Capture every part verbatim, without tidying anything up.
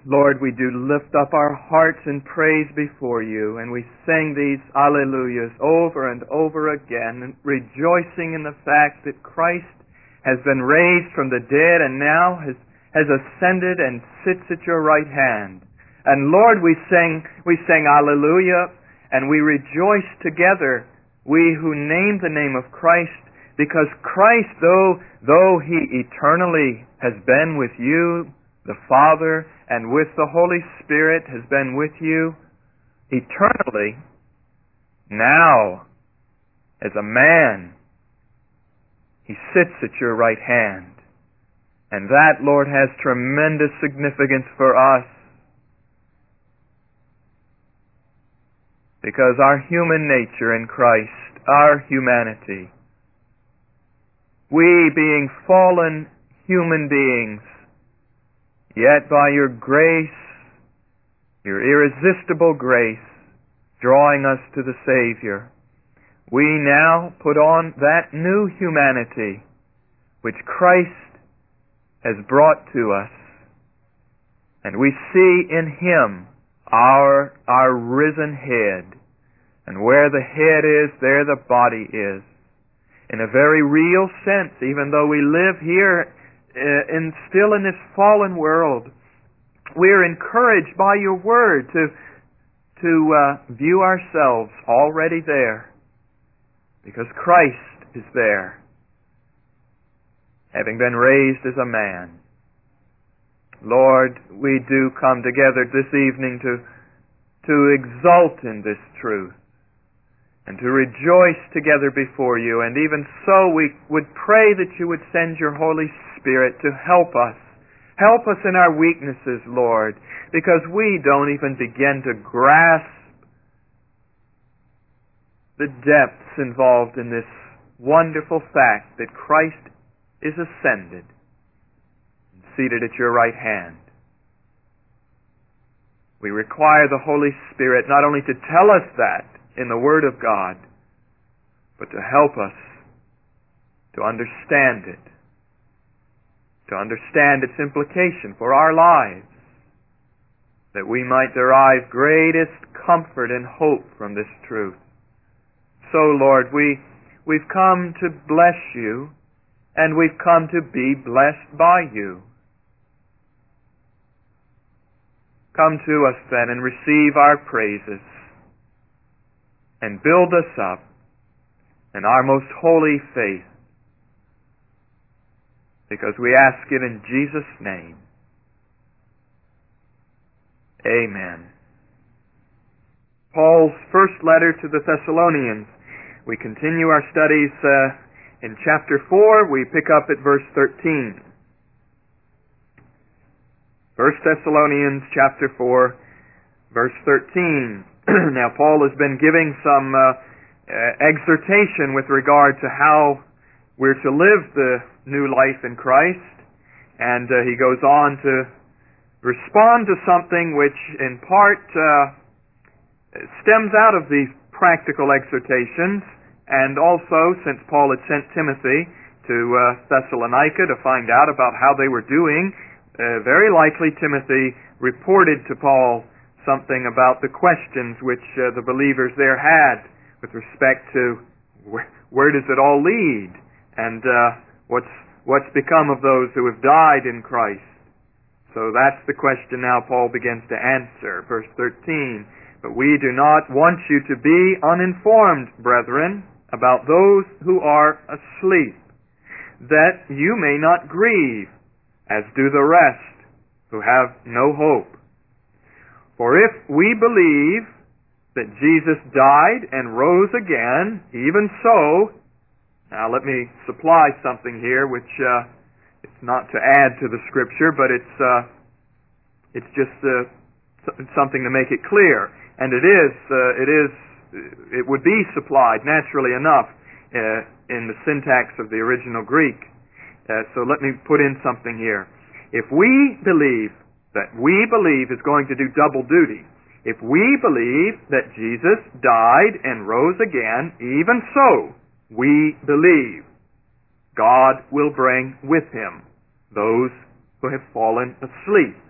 Lord, we do lift up our hearts in praise before you, and we sing these alleluias over and over again, rejoicing in the fact that Christ has been raised from the dead and now has, has ascended and sits at your right hand. And Lord, we sing, we sing alleluia, and we rejoice together, we who name the name of Christ, because Christ, though, though He eternally has been with you, the Father, and with the Holy Spirit has been with you eternally, now, as a man, He sits at your right hand. And that, Lord, has tremendous significance for us, because our human nature in Christ, our humanity, we being fallen human beings, yet by your grace, your irresistible grace, drawing us to the Savior, we now put on that new humanity which Christ has brought to us, and we see in Him our, our risen head. And where the head is, there the body is. In a very real sense, even though we live here uh, in, still in this fallen world, we're encouraged by your word to, to uh, view ourselves already there, because Christ is there, having been raised as a man. Lord, we do come together this evening to, to exult in this truth, and to rejoice together before you. And even so, we would pray that you would send your Holy Spirit to help us. Help us in our weaknesses, Lord, because we don't even begin to grasp the depths involved in this wonderful fact that Christ is ascended and seated at your right hand. We require the Holy Spirit not only to tell us that in the Word of God, but to help us to understand it, to understand its implication for our lives, that we might derive greatest comfort and hope from this truth. So, Lord, we, we've come to bless you, and we've come to be blessed by you. Come to us then and receive our praises, and build us up in our most holy faith, because we ask it in Jesus' name. Amen. Paul's first letter to the Thessalonians. We continue our studies uh, in chapter four. We pick up at verse thirteen. First Thessalonians chapter four, verse thirteen. Now, Paul has been giving some uh, uh, exhortation with regard to how we're to live the new life in Christ, and uh, he goes on to respond to something which in part uh, stems out of these practical exhortations, and also, since Paul had sent Timothy to uh, Thessalonica to find out about how they were doing, uh, very likely Timothy reported to Paul something about the questions which uh, the believers there had with respect to where, where does it all lead, and uh, what's what's become of those who have died in Christ. So that's the question now Paul begins to answer. Verse thirteen, but we do not want you to be uninformed, brethren, about those who are asleep, that you may not grieve, as do the rest, who have no hope. For if we believe that Jesus died and rose again, even so, now let me supply something here which uh, it's not to add to the Scripture, but it's uh, it's just uh, something to make it clear. And it is, uh, it is, it would be supplied naturally enough uh, in the syntax of the original Greek. Uh, so let me put in something here. If we believe that we believe is going to do double duty. If we believe that Jesus died and rose again, even so, we believe God will bring with Him those who have fallen asleep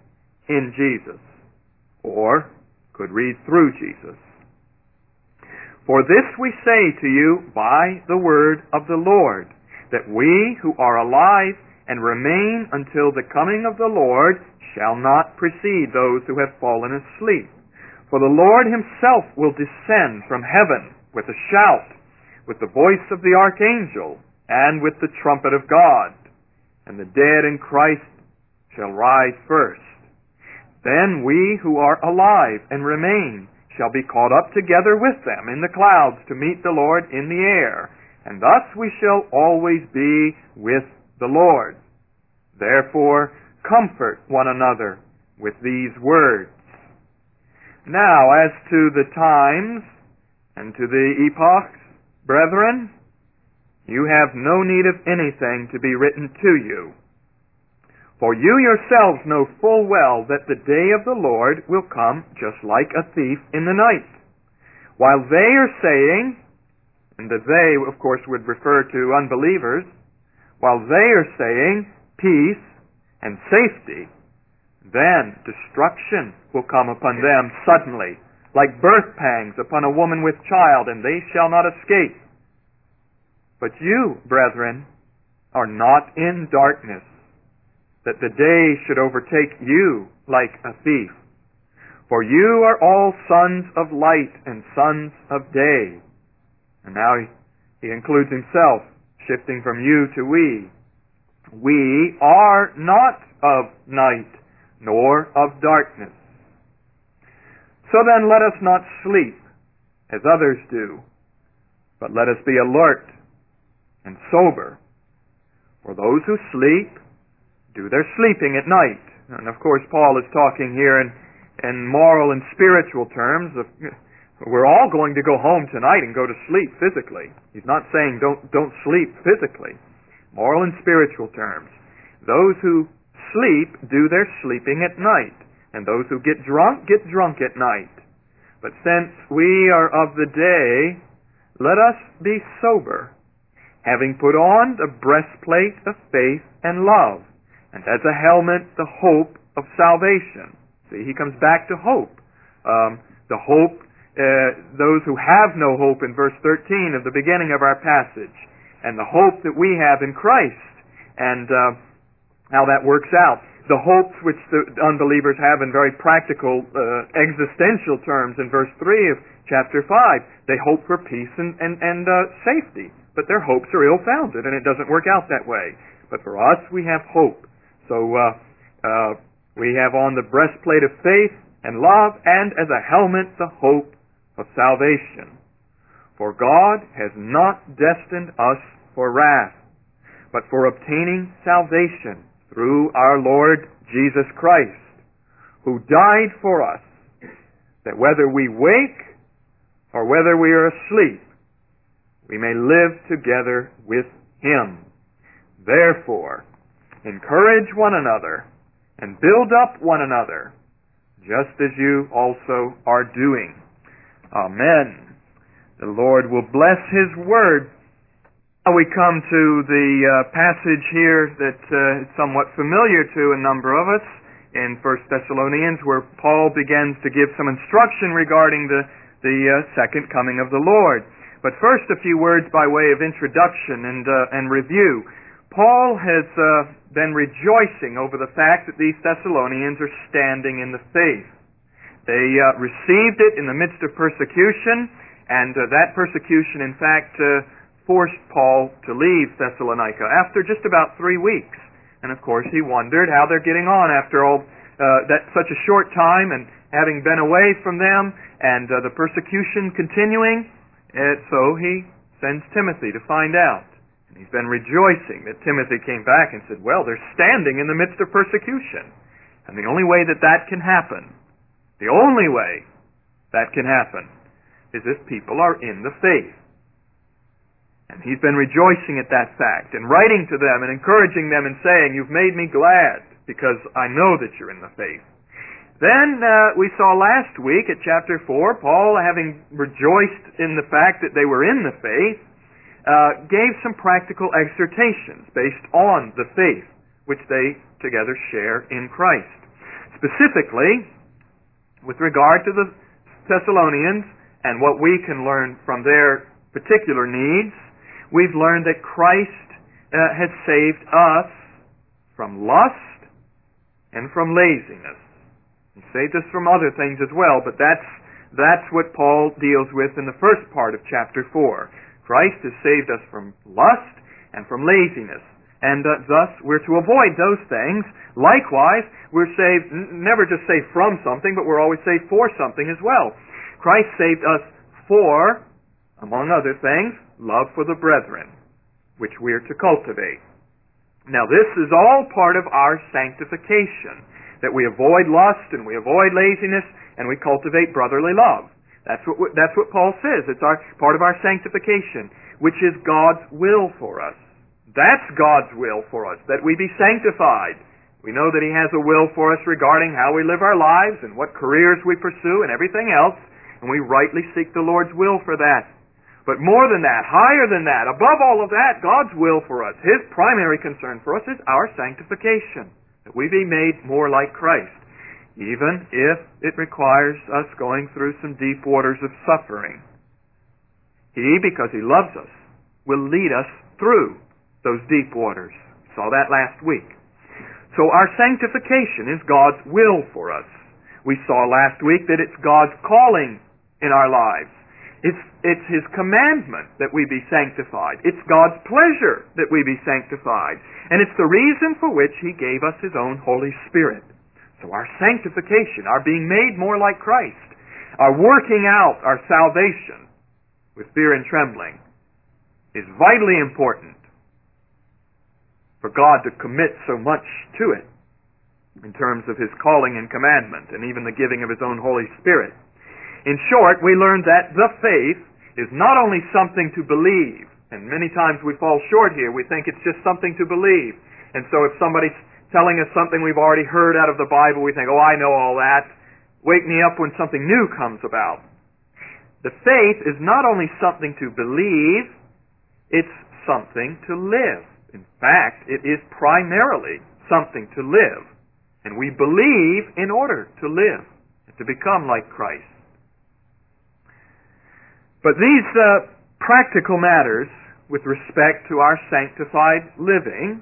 in Jesus, or could read through Jesus. For this we say to you by the word of the Lord, that we who are alive and remain until the coming of the Lord shall not precede those who have fallen asleep. For the Lord himself will descend from heaven with a shout, with the voice of the archangel, and with the trumpet of God. And the dead in Christ shall rise first. Then we who are alive and remain shall be caught up together with them in the clouds to meet the Lord in the air. And thus we shall always be with the Lord. Therefore, comfort one another with these words. Now, as to the times and to the epochs, brethren, you have no need of anything to be written to you. For you yourselves know full well that the day of the Lord will come just like a thief in the night. While they are saying, and the they, of course, would refer to unbelievers, while they are saying peace and safety, then destruction will come upon them suddenly, like birth pangs upon a woman with child, and they shall not escape. But you, brethren, are not in darkness, that the day should overtake you like a thief. For you are all sons of light and sons of day. And now he, he includes himself, shifting from you to we. We are not of night, nor of darkness. So then let us not sleep, as others do, but let us be alert and sober. For those who sleep do their sleeping at night. And of course Paul is talking here in, in moral and spiritual terms. Of, we're all going to go home tonight and go to sleep physically. He's not saying don't, don't sleep physically. Moral and spiritual terms. Those who sleep do their sleeping at night, and those who get drunk get drunk at night. But since we are of the day, let us be sober, having put on the breastplate of faith and love, and as a helmet the hope of salvation. See, he comes back to hope. Um, the hope, uh, those who have no hope in verse thirteen of the beginning of our passage, and the hope that we have in Christ, and uh, how that works out. The hopes which the unbelievers have in very practical, uh, existential terms in verse three of chapter five. They hope for peace and, and, and uh, safety, but their hopes are ill-founded, and it doesn't work out that way. But for us, we have hope. So uh, uh, we have on the breastplate of faith and love, and as a helmet, the hope of salvation. For God has not destined us for wrath, but for obtaining salvation through our Lord Jesus Christ, who died for us, that whether we wake or whether we are asleep, we may live together with Him. Therefore, encourage one another and build up one another, just as you also are doing. Amen. The Lord will bless His word. Now we come to the uh, passage here that uh, is somewhat familiar to a number of us in First Thessalonians, where Paul begins to give some instruction regarding the, the uh, second coming of the Lord. But first, a few words by way of introduction and, uh, and review. Paul has uh, been rejoicing over the fact that these Thessalonians are standing in the faith. They uh, received it in the midst of persecution, and uh, that persecution, in fact, uh, forced Paul to leave Thessalonica after just about three weeks. And of course he wondered how they're getting on after all uh, that such a short time, and having been away from them, and uh, the persecution continuing. Uh, so he sends Timothy to find out. And he's been rejoicing that Timothy came back and said, well, they're standing in the midst of persecution. And the only way that that can happen, the only way that can happen, is if people are in the faith. And he's been rejoicing at that fact, and writing to them and encouraging them and saying, you've made me glad, because I know that you're in the faith. Then uh, we saw last week at chapter four, Paul, having rejoiced in the fact that they were in the faith, uh, gave some practical exhortations based on the faith which they together share in Christ. specifically, with regard to the Thessalonians and what we can learn from their particular needs, we've learned that Christ uh, has saved us from lust and from laziness. He saved us from other things as well, but that's that's what Paul deals with in the first part of chapter four. Christ has saved us from lust and from laziness, and uh, thus we're to avoid those things. Likewise, we're saved, n- never just saved from something, but we're always saved for something as well. Christ saved us for, among other things, love for the brethren, which we're to cultivate. Now this is all part of our sanctification, that we avoid lust and we avoid laziness and we cultivate brotherly love. That's what that's what Paul says. It's our part of our sanctification, which is God's will for us. That's God's will for us, that we be sanctified. We know that He has a will for us regarding how we live our lives and what careers we pursue and everything else, and we rightly seek the Lord's will for that. But more than that, higher than that, above all of that, God's will for us, His primary concern for us is our sanctification, that we be made more like Christ, even if it requires us going through some deep waters of suffering. He, because He loves us, will lead us through those deep waters. We saw that last week. So our sanctification is God's will for us. We saw last week that it's God's calling in our lives. It's, it's His commandment that we be sanctified. It's God's pleasure that we be sanctified. And it's the reason for which He gave us His own Holy Spirit. So our sanctification, our being made more like Christ, our working out our salvation with fear and trembling, is vitally important for God to commit so much to it in terms of His calling and commandment and even the giving of His own Holy Spirit. In short, we learned that the faith is not only something to believe, and many times we fall short here. We think it's just something to believe. And so if somebody's telling us something we've already heard out of the Bible, we think, oh, I know all that. Wake me up when something new comes about. The faith is not only something to believe, it's something to live. In fact, it is primarily something to live. And we believe in order to live, and to become like Christ. But these uh, practical matters with respect to our sanctified living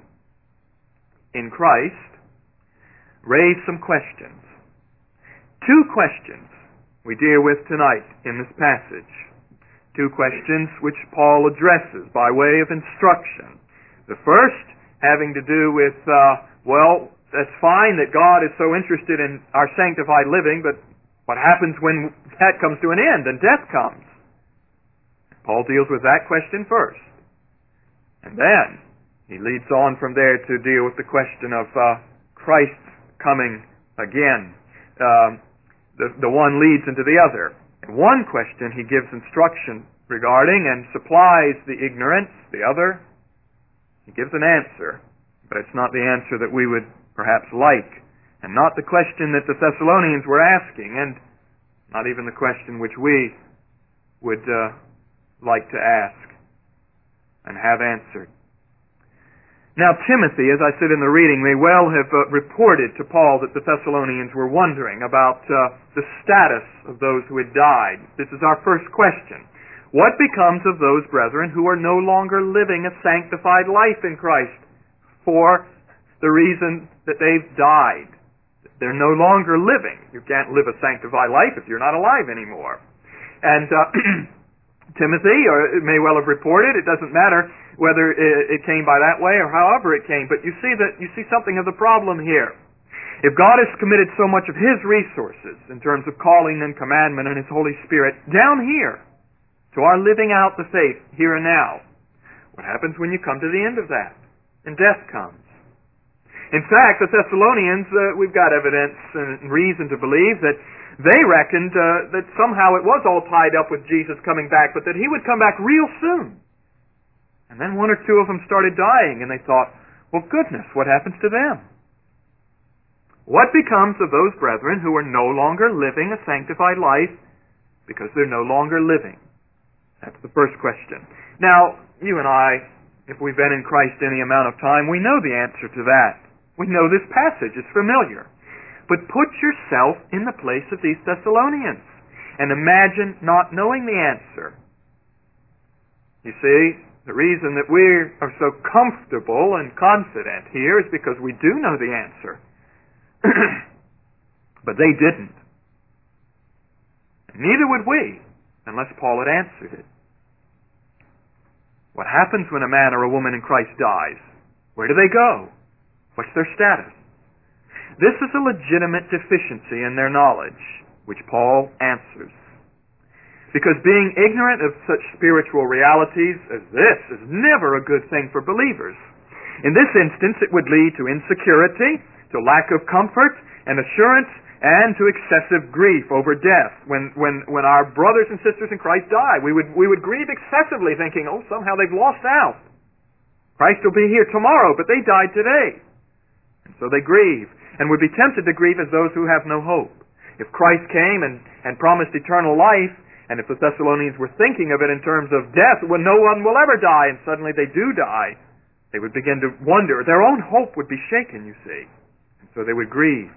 in Christ raise some questions. Two questions we deal with tonight in this passage. Two questions which Paul addresses by way of instruction. The first having to do with, uh, well, that's fine that God is so interested in our sanctified living, but what happens when that comes to an end and death comes? Paul deals with that question first. And then he leads on from there to deal with the question of uh, Christ's coming again. Um, the, the one leads into the other. In one question he gives instruction regarding and supplies the ignorance. The other, he gives an answer, but it's not the answer that we would perhaps like, and not the question that the Thessalonians were asking, and not even the question which we would uh, like to ask and have answered. Now Timothy, as I said in the reading, may well have uh, reported to Paul that the Thessalonians were wondering about uh, the status of those who had died. This is our first question. What becomes of those brethren who are no longer living a sanctified life in Christ for the reason that they've died? They're no longer living. You can't live a sanctified life if you're not alive anymore. And uh, Timothy, or it may well have reported, it doesn't matter whether it came by that way or however it came, but you see that you see something of the problem here. If God has committed so much of His resources in terms of calling and commandment and His Holy Spirit down here to our living out the faith here and now, what happens when you come to the end of that and death comes? In fact, the Thessalonians, uh, we've got evidence and reason to believe that they reckoned uh, that somehow it was all tied up with Jesus coming back, but that He would come back real soon. And then one or two of them started dying, and they thought, well, goodness, what happens to them? What becomes of those brethren who are no longer living a sanctified life because they're no longer living? That's the first question. Now, you and I, if we've been in Christ any amount of time, we know the answer to that. We know this passage. It's familiar. But put yourself in the place of these Thessalonians and imagine not knowing the answer. You see, the reason that we are so comfortable and confident here is because we do know the answer. But they didn't. And neither would we, unless Paul had answered it. What happens when a man or a woman in Christ dies? Where do they go? What's their status? This is a legitimate deficiency in their knowledge, which Paul answers. Because being ignorant of such spiritual realities as this is never a good thing for believers. In this instance, it would lead to insecurity, to lack of comfort and assurance, and to excessive grief over death. When when when our brothers and sisters in Christ die, we would we would grieve excessively, thinking, oh, somehow they've lost out. Christ will be here tomorrow, but they died today. And so they grieve, and would be tempted to grieve as those who have no hope. If Christ came and, and promised eternal life, and if the Thessalonians were thinking of it in terms of death, when no one will ever die, and suddenly they do die, they would begin to wonder. Their own hope would be shaken, you see. And so they would grieve.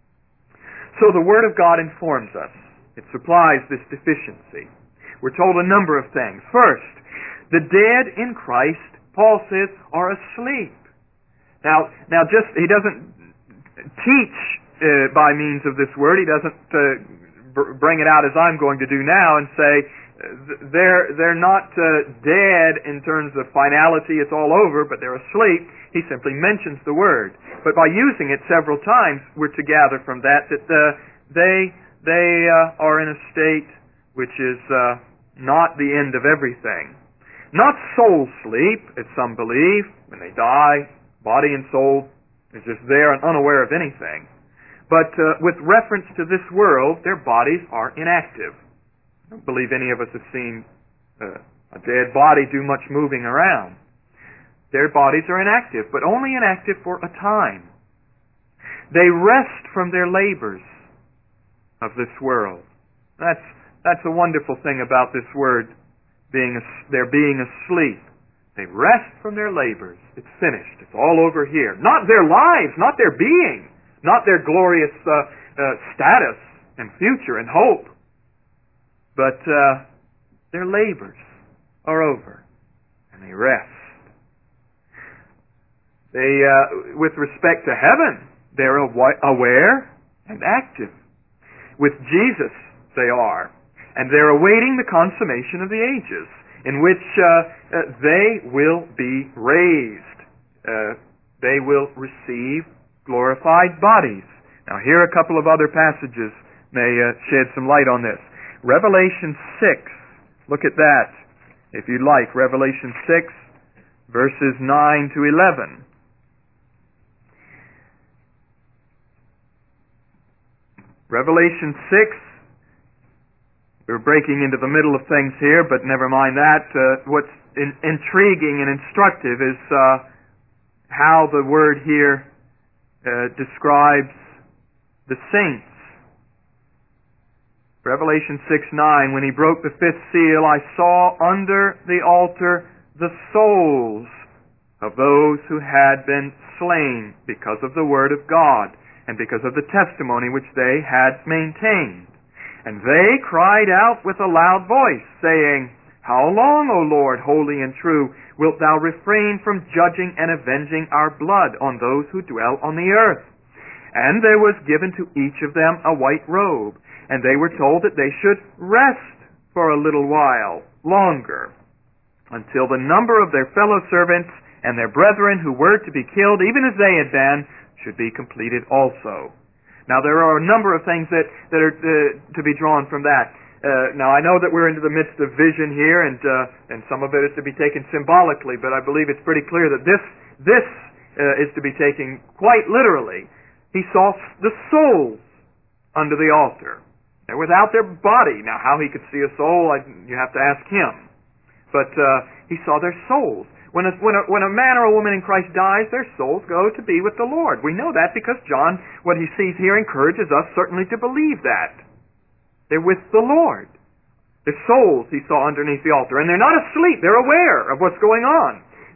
So the Word of God informs us. It supplies this deficiency. We're told a number of things. First, the dead in Christ, Paul says, are asleep. Now, now just, he doesn't teach uh, by means of this word. He doesn't uh, b- bring it out as I'm going to do now and say, they're, they're not uh, dead in terms of finality, it's all over, but they're asleep. He simply mentions the word. But by using it several times, we're to gather from that that uh, they, they uh, are in a state which is uh, not the end of everything. Not soul sleep, as some believe. When they die, body and soul is just there and unaware of anything. But uh, with reference to this world, their bodies are inactive. I don't believe any of us have seen uh, a dead body do much moving around. Their bodies are inactive, but only inactive for a time. They rest from their labors of this world. That's that's a wonderful thing about this word, being they're being asleep. They rest from their labors. It's finished. It's all over here. Not their lives, not their being, not their glorious uh, uh, status and future and hope. But uh, their labors are over, and they rest. They, uh, with respect to heaven, they're aware and active. With Jesus, they are, and they're awaiting the consummation of the ages, in which uh, uh, they will be raised. Uh, they will receive glorified bodies. Now, here are a couple of other passages may uh, shed some light on this. Revelation six, look at that, if you'd like. Revelation six, verses nine to eleven. Revelation six, we're breaking into the middle of things here, but never mind that. Uh, what's in, intriguing and instructive is uh, how the word here uh, describes the saints. Revelation six nine, when he broke the fifth seal, I saw under the altar the souls of those who had been slain because of the word of God and because of the testimony which they had maintained. And they cried out with a loud voice, saying, How long, O Lord, holy and true, wilt thou refrain from judging and avenging our blood on those who dwell on the earth? And there was given to each of them a white robe, and they were told that they should rest for a little while longer, until the number of their fellow servants and their brethren who were to be killed, even as they had been, should be completed also. Now, there are a number of things that, that are uh, to be drawn from that. Uh, now, I know that we're into the midst of vision here, and uh, and some of it is to be taken symbolically, but I believe it's pretty clear that this, this uh, is to be taken quite literally. He saw the souls under the altar. They're without their body. Now, how he could see a soul, I, you have to ask him. But uh, he saw their souls. When a, when, a, when a man or a woman in Christ dies, their souls go to be with the Lord. We know that because John, what he sees here, encourages us certainly to believe that. They're with the Lord. Their souls he saw underneath the altar. And they're not asleep. They're aware of what's going on.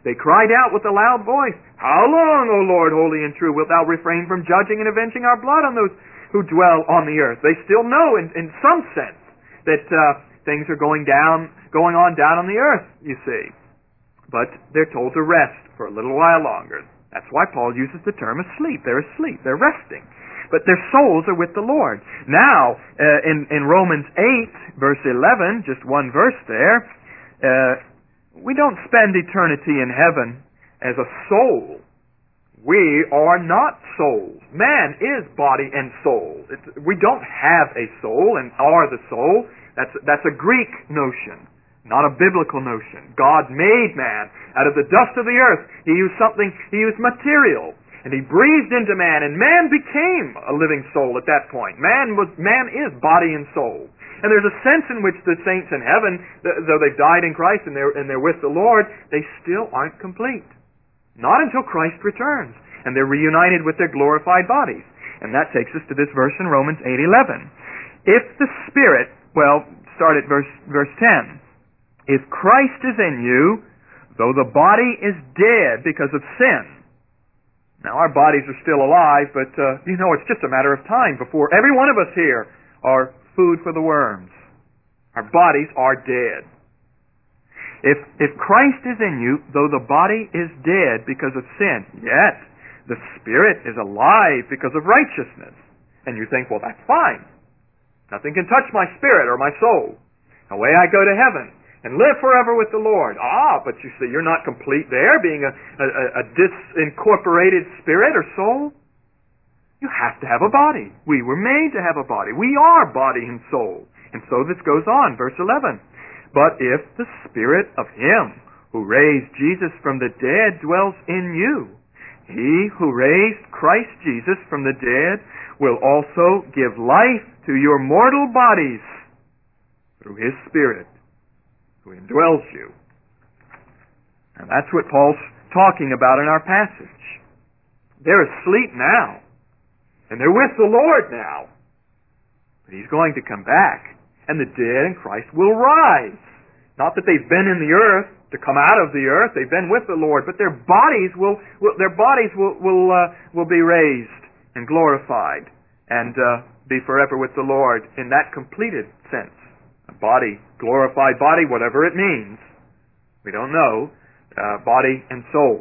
They cried out with a loud voice, "How long, O Lord, holy and true, wilt thou refrain from judging and avenging our blood on those who dwell on the earth?" They still know, in, in some sense, that uh, things are going down, going on down on the earth, you see. But they're told to rest for a little while longer. That's why Paul uses the term asleep. They're asleep. They're resting. But their souls are with the Lord. Now, uh, in, in Romans eight, verse eleven, just one verse there, uh, we don't spend eternity in heaven as a soul. We are not souls. Man is body and soul. It's, we don't have a soul and are the soul. That's, that's a Greek notion, not a biblical notion. God made man out of the dust of the earth. He used something, he used material, and he breathed into man, and man became a living soul at that point. Man was, man is body and soul. And there's a sense in which the saints in heaven, though they've died in Christ and they're, and they're with the Lord, they still aren't complete. Not until Christ returns, and they're reunited with their glorified bodies. And that takes us to this verse in Romans eight eleven. If the Spirit, well, start at verse, verse ten. If Christ is in you, though the body is dead because of sin. Now, our bodies are still alive, but, uh, you know, it's just a matter of time before every one of us here are food for the worms. Our bodies are dead. If, if Christ is in you, though the body is dead because of sin, yet the Spirit is alive because of righteousness. And you think, well, that's fine. Nothing can touch my spirit or my soul. Away I go to heaven and live forever with the Lord. Ah, but you see, you're not complete there, being a, a, a disincorporated spirit or soul. You have to have a body. We were made to have a body. We are body and soul. And so this goes on, verse eleven. But if the Spirit of Him who raised Jesus from the dead dwells in you, He who raised Christ Jesus from the dead will also give life to your mortal bodies through His Spirit who indwells you. And that's what Paul's talking about in our passage. They're asleep now, and they're with the Lord now. But He's going to come back, and the dead in Christ will rise. Not that they've been in the earth to come out of the earth; they've been with the Lord. But their bodies will, will their bodies will will uh, will be raised and glorified, and uh, be forever with the Lord in that completed sense. A body, glorified body, whatever it means, we don't know. Uh, body and soul.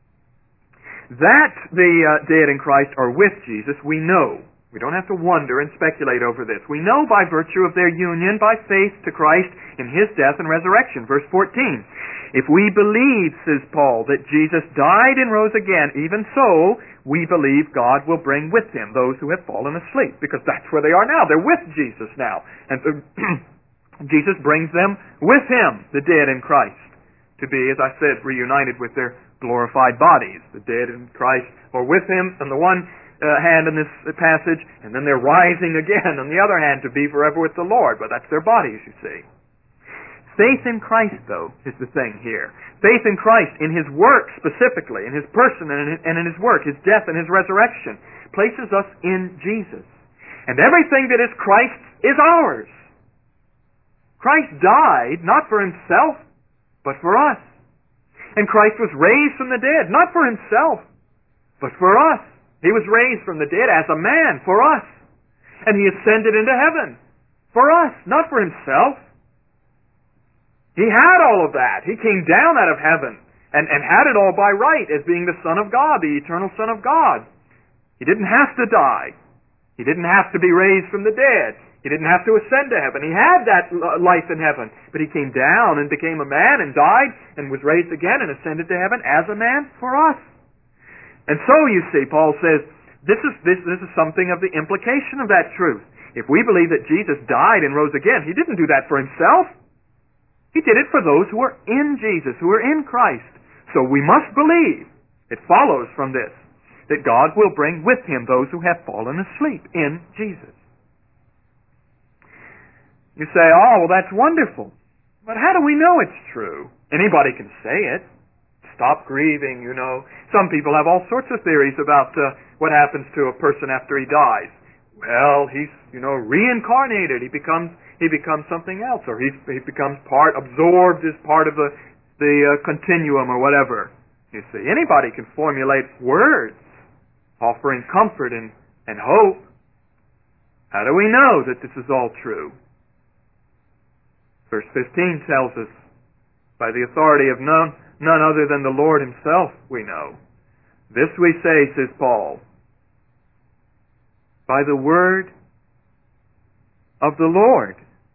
That the uh, dead in Christ are with Jesus, we know. We don't have to wonder and speculate over this. We know by virtue of their union by faith to Christ in His death and resurrection. Verse fourteen. If we believe, says Paul, that Jesus died and rose again, even so, we believe God will bring with Him those who have fallen asleep. Because that's where they are now. They're with Jesus now. And uh, Jesus brings them with Him, the dead in Christ, to be, as I said, reunited with their glorified bodies. The dead in Christ are with Him on the one uh, hand in this passage, and then they're rising again on the other hand to be forever with the Lord. But that's their bodies, you see. Faith in Christ, though, is the thing here. Faith in Christ, in His work specifically, in His person and in His work, His death and His resurrection, places us in Jesus. And everything that is Christ's is ours. Christ died not for Himself, but for us. And Christ was raised from the dead, not for Himself, but for us. He was raised from the dead as a man, for us. And He ascended into heaven, for us, not for Himself. He had all of that. He came down out of heaven and, and had it all by right as being the Son of God, the eternal Son of God. He didn't have to die. He didn't have to be raised from the dead. He didn't have to ascend to heaven. He had that life in heaven. But He came down and became a man and died and was raised again and ascended to heaven as a man for us. And so, you see, Paul says, this is, this, this is something of the implication of that truth. If we believe that Jesus died and rose again, He didn't do that for Himself. He did it for those who are in Jesus, who are in Christ. So we must believe, it follows from this, that God will bring with Him those who have fallen asleep in Jesus. You say, oh, well, that's wonderful. But how do we know it's true? Anybody can say it. Stop grieving, you know. Some people have all sorts of theories about uh, what happens to a person after he dies. Well, he's, you know, reincarnated. He becomes he becomes something else, or he he becomes part, absorbed as part of the the uh, continuum or whatever. You see, anybody can formulate words offering comfort and, and hope. How do we know that this is all true? Verse fifteen tells us, by the authority of none, none other than the Lord himself we know. This we say, says Paul, by the word of the Lord.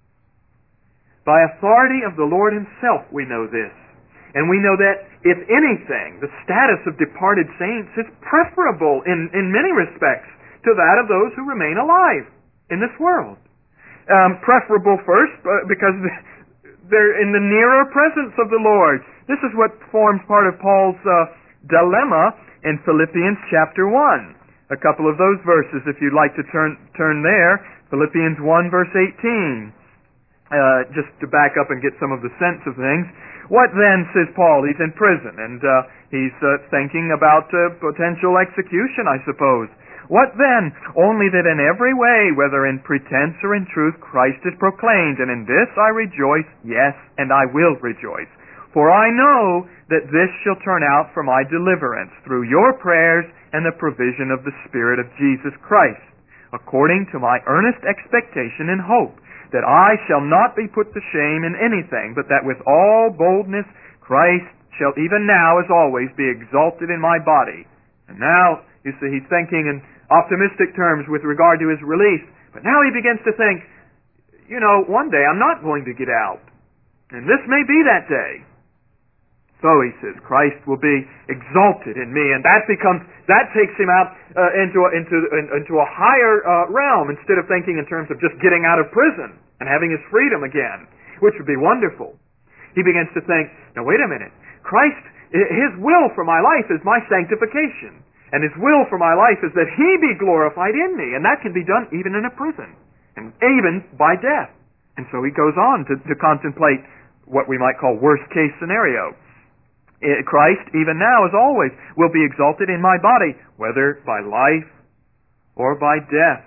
By authority of the Lord himself we know this. And we know that, if anything, the status of departed saints is preferable in, in many respects to that of those who remain alive in this world. Um, preferable first uh, because they're in the nearer presence of the Lord. This is what forms part of Paul's uh, dilemma in Philippians chapter one. A couple of those verses, if you'd like to turn turn there. Philippians one, verse eighteen. Uh, just to back up and get some of the sense of things. What then, says Paul? He's in prison, and uh, he's uh, thinking about uh, potential execution, I suppose. What then? Only that in every way, whether in pretense or in truth, Christ is proclaimed, and in this I rejoice, yes, and I will rejoice. For I know that this shall turn out for my deliverance through your prayers and the provision of the Spirit of Jesus Christ, according to my earnest expectation and hope, that I shall not be put to shame in anything, but that with all boldness Christ shall even now, as always, be exalted in my body. And now, you see, he's thinking in optimistic terms with regard to his release, but now he begins to think, you know, one day I'm not going to get out, and this may be that day. So he says, Christ will be exalted in me, and that becomes that takes him out uh, into a, into into a higher uh, realm, instead of thinking in terms of just getting out of prison and having his freedom again, which would be wonderful. He begins to think, now wait a minute, Christ, his will for my life is my sanctification, and his will for my life is that he be glorified in me, and that can be done even in a prison, and even by death. And so he goes on to, to contemplate what we might call worst case scenario. Christ, even now as always, will be exalted in my body, whether by life or by death.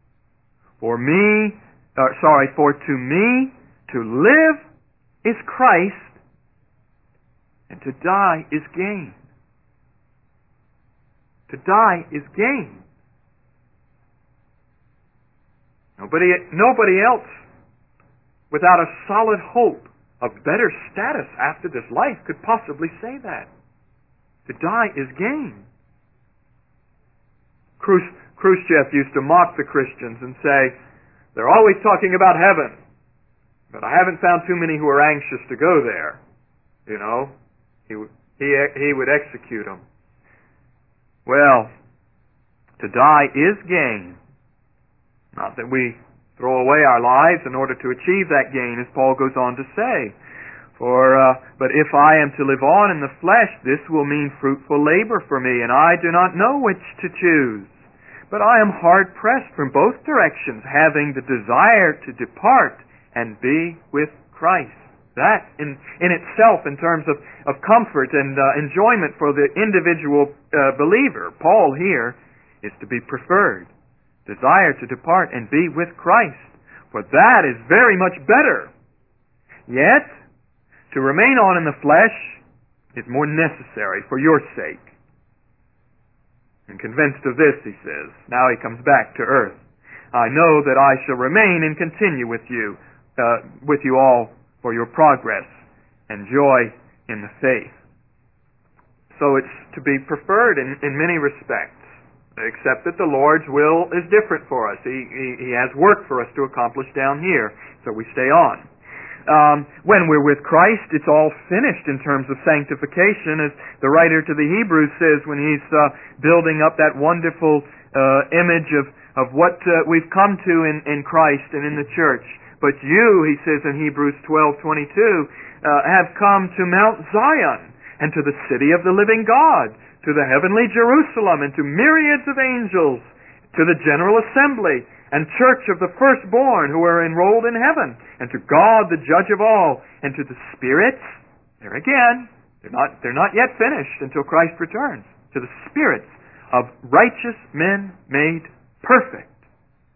For me, uh, sorry, for to me, to live is Christ, and to die is gain. To die is gain. Nobody, nobody else without a solid hope of better status after this life could possibly say that. To die is gain. Khrushchev used to mock the Christians and say, they're always talking about heaven, but I haven't found too many who are anxious to go there. You know, he, he, he would execute them. Well, to die is gain. Not that we throw away our lives in order to achieve that gain, as Paul goes on to say. For, uh, but if I am to live on in the flesh, this will mean fruitful labor for me, and I do not know which to choose. But I am hard pressed from both directions, having the desire to depart and be with Christ. That, in, in itself, in terms of, of comfort and uh, enjoyment for the individual uh, believer, Paul here, is to be preferred. Desire to depart and be with Christ, for that is very much better. Yet, to remain on in the flesh is more necessary for your sake. And convinced of this, he says, now he comes back to earth. I know that I shall remain and continue with you, uh, with you all for your progress and joy in the faith. So it's to be preferred in, in many respects, except that the Lord's will is different for us. He, he, he has work for us to accomplish down here, so we stay on. Um, when we're with Christ, it's all finished in terms of sanctification, as the writer to the Hebrews says when he's uh, building up that wonderful uh, image of, of what uh, we've come to in, in Christ and in the church. But you, he says in Hebrews twelve twenty-two, uh, have come to Mount Zion and to the city of the living God, to the heavenly Jerusalem, and to myriads of angels, to the general assembly and church of the firstborn who are enrolled in heaven, and to God the judge of all, and to the spirits, there again, they're not, they're not yet finished until Christ returns, to the spirits of righteous men made perfect,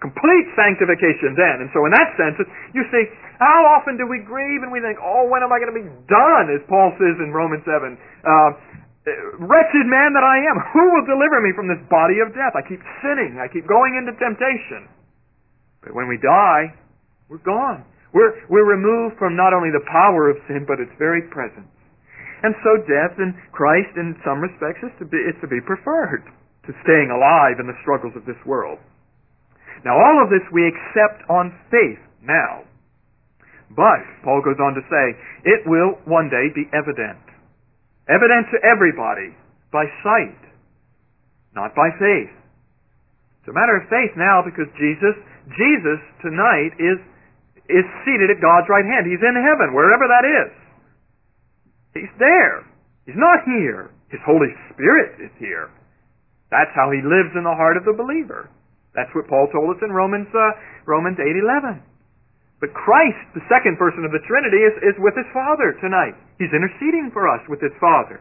Complete sanctification then. And so in that sense, you see, how often do we grieve and we think, oh, when am I going to be done, as Paul says in Romans seven. Uh, Wretched man that I am, who will deliver me from this body of death? I keep sinning. I keep going into temptation. But when we die, we're gone. We're, we're removed from not only the power of sin, but its very presence. And so death in Christ, in some respects, is to be, is to be preferred to staying alive in the struggles of this world. Now, all of this we accept on faith now. But, Paul goes on to say, it will one day be evident. Evident to everybody by sight, not by faith. It's a matter of faith now because Jesus, Jesus tonight is, is seated at God's right hand. He's in heaven, wherever that is. He's there. He's not here. His Holy Spirit is here. That's how He lives in the heart of the believer. That's what Paul told us in Romans uh, Romans eight eleven. But Christ, the second person of the Trinity, is, is with His Father tonight. He's interceding for us with His Father.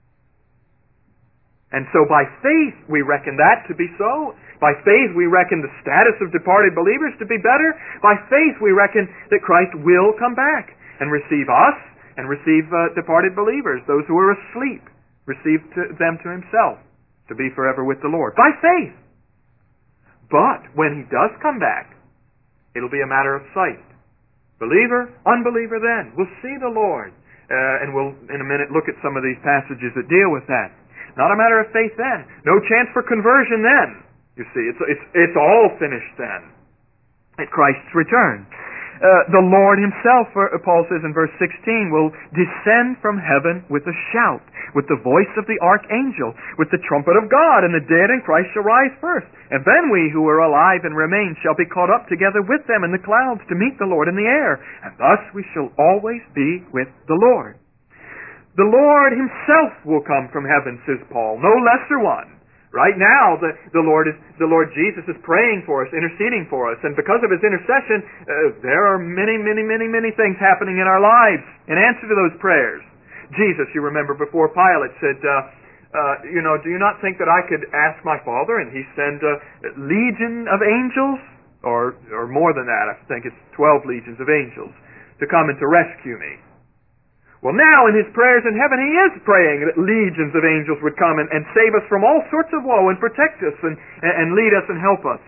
And so by faith we reckon that to be so. By faith we reckon the status of departed believers to be better. By faith we reckon that Christ will come back and receive us and receive uh, departed believers, those who are asleep, receive to, them to Himself to be forever with the Lord. By faith. But when He does come back, it'll be a matter of sight. Believer, unbeliever then, we'll see the Lord. Uh, and we'll, in a minute, look at some of these passages that deal with that. Not a matter of faith then. No chance for conversion then. You see, it's, it's, it's all finished then at Christ's return. Uh, the Lord Himself, Paul says in verse sixteen, will descend from heaven with a shout, with the voice of the archangel, with the trumpet of God, and the dead in Christ shall rise first. And then we who are alive and remain shall be caught up together with them in the clouds to meet the Lord in the air. And thus we shall always be with the Lord. The Lord Himself will come from heaven, says Paul, no lesser one. Right now, the, the Lord is the Lord Jesus is praying for us, interceding for us, and because of His intercession, uh, there are many, many, many, many things happening in our lives in answer to those prayers. Jesus, you remember, before Pilate said, uh, uh, you know, do you not think that I could ask my Father and He send a legion of angels, or or more than that? I think it's twelve legions of angels to come and to rescue me. Well, now in His prayers in heaven, He is praying that legions of angels would come and, and save us from all sorts of woe and protect us and, and lead us and help us.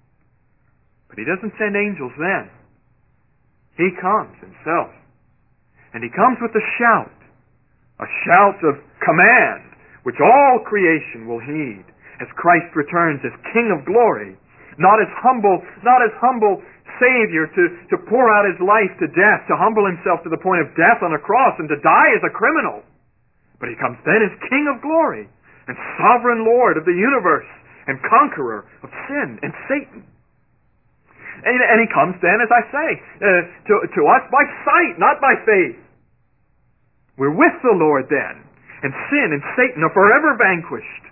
But He doesn't send angels then. He comes Himself. And He comes with a shout, a shout of command, which all creation will heed as Christ returns as King of glory, not as humble, not as humble Savior to, to pour out His life to death, to humble Himself to the point of death on a cross and to die as a criminal. But He comes then as King of glory and sovereign Lord of the universe and conqueror of sin and Satan. And, and He comes then, as I say, uh, to, to us by sight, not by faith. We're with the Lord then, and sin and Satan are forever vanquished.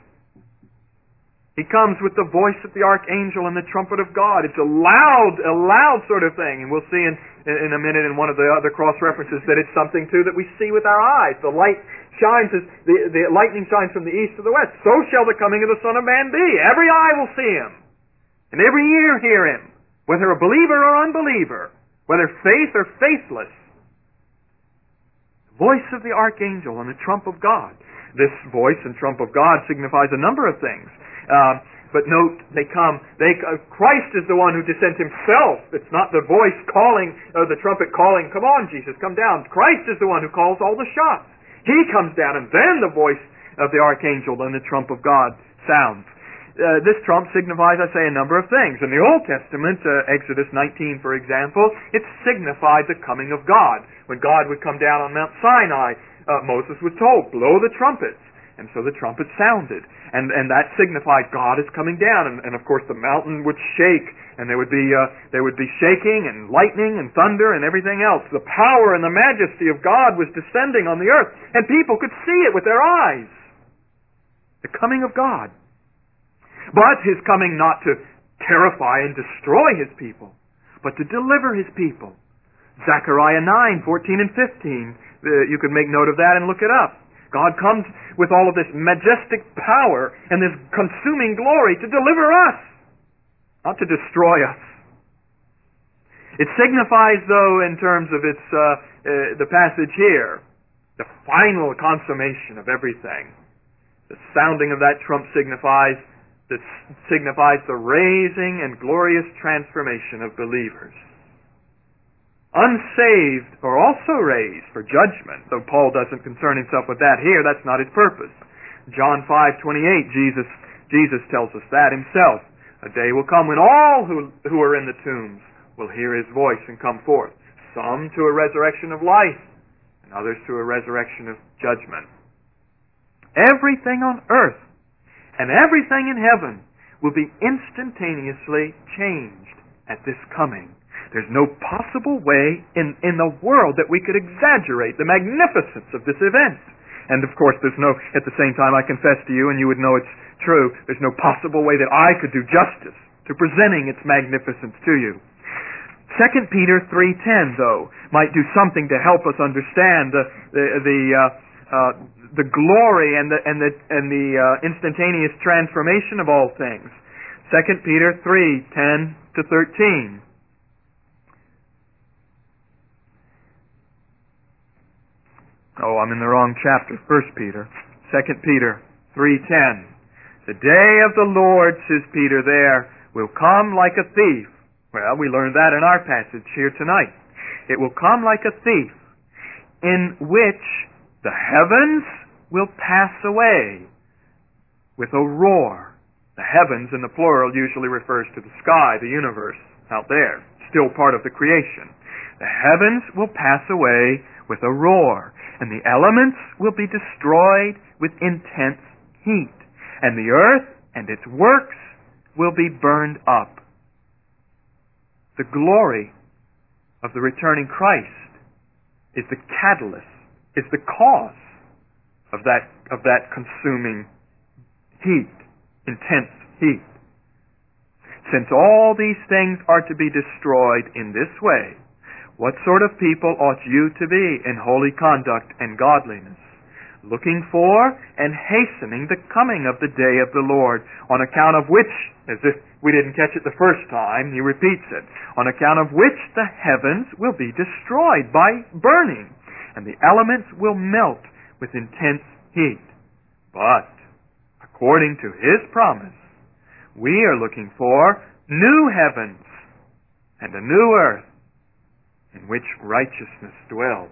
He comes with the voice of the archangel and the trumpet of God. It's a loud, a loud sort of thing. And we'll see in, in a minute in one of the other cross-references that it's something, too, that we see with our eyes. The light shines, as the, the lightning shines from the east to the west. So shall the coming of the Son of Man be. Every eye will see Him, and every ear hear Him, whether a believer or unbeliever, whether faith or faithless. The voice of the archangel and the trump of God. This voice and trump of God signifies a number of things. Uh, but note, they come, they, uh, Christ is the one who descends Himself. It's not the voice calling, or the trumpet calling, come on, Jesus, come down. Christ is the one who calls all the shots. He comes down, and then the voice of the archangel and the trump of God sounds. Uh, this trump signifies, I say, a number of things. In the Old Testament, uh, Exodus nineteen, for example, it signified the coming of God. When God would come down on Mount Sinai, uh, Moses was told, blow the trumpets. And so the trumpet sounded, and and that signified God is coming down, and, and of course the mountain would shake, and there would be uh, there would be shaking and lightning and thunder and everything else. The power and the majesty of God was descending on the earth, and people could see it with their eyes. The coming of God, but His coming not to terrify and destroy His people, but to deliver His people. Zechariah nine fourteen and fifteen. Uh, you could make note of that and look it up. God comes with all of this majestic power and this consuming glory to deliver us. not to destroy us. It signifies, though, in terms of its uh, uh, the passage here, the final consummation of everything. The sounding of that trump signifies that signifies the raising and glorious transformation of believers. Unsaved are also raised for judgment, though Paul doesn't concern himself with that here. That's not his purpose. John five twenty-eight, Jesus Jesus tells us that himself. A day will come when all who who are in the tombs will hear his voice and come forth, some to a resurrection of life, and others to a resurrection of judgment. Everything on earth and everything in heaven will be instantaneously changed at this coming. There's no possible way in, in the world that we could exaggerate the magnificence of this event. And of course, there's no, at the same time I confess to you, and you would know it's true, there's no possible way that I could do justice to presenting its magnificence to you. Second Peter three ten, though, might do something to help us understand the the the, uh, uh, the glory and the and the and the uh, instantaneous transformation of all things. Second Peter three ten to thirteen. Oh, I'm in the wrong chapter. First Peter, Second Peter three ten. The day of the Lord, says Peter there, will come like a thief. Well, we learned that in our passage here tonight. It will come like a thief, in which the heavens will pass away with a roar. The heavens, in the plural, usually refers to the sky, the universe, out there, still part of the creation. The heavens will pass away with a roar, and the elements will be destroyed with intense heat, and the earth and its works will be burned up. The glory of the returning Christ is the catalyst, is the cause of that of that consuming heat, intense heat. Since all these things are to be destroyed in this way, what sort of people ought you to be in holy conduct and godliness, looking for and hastening the coming of the day of the Lord, on account of which, as if we didn't catch it the first time, he repeats it, on account of which the heavens will be destroyed by burning, and the elements will melt with intense heat. But, according to his promise, we are looking for new heavens and a new earth in which righteousness dwells.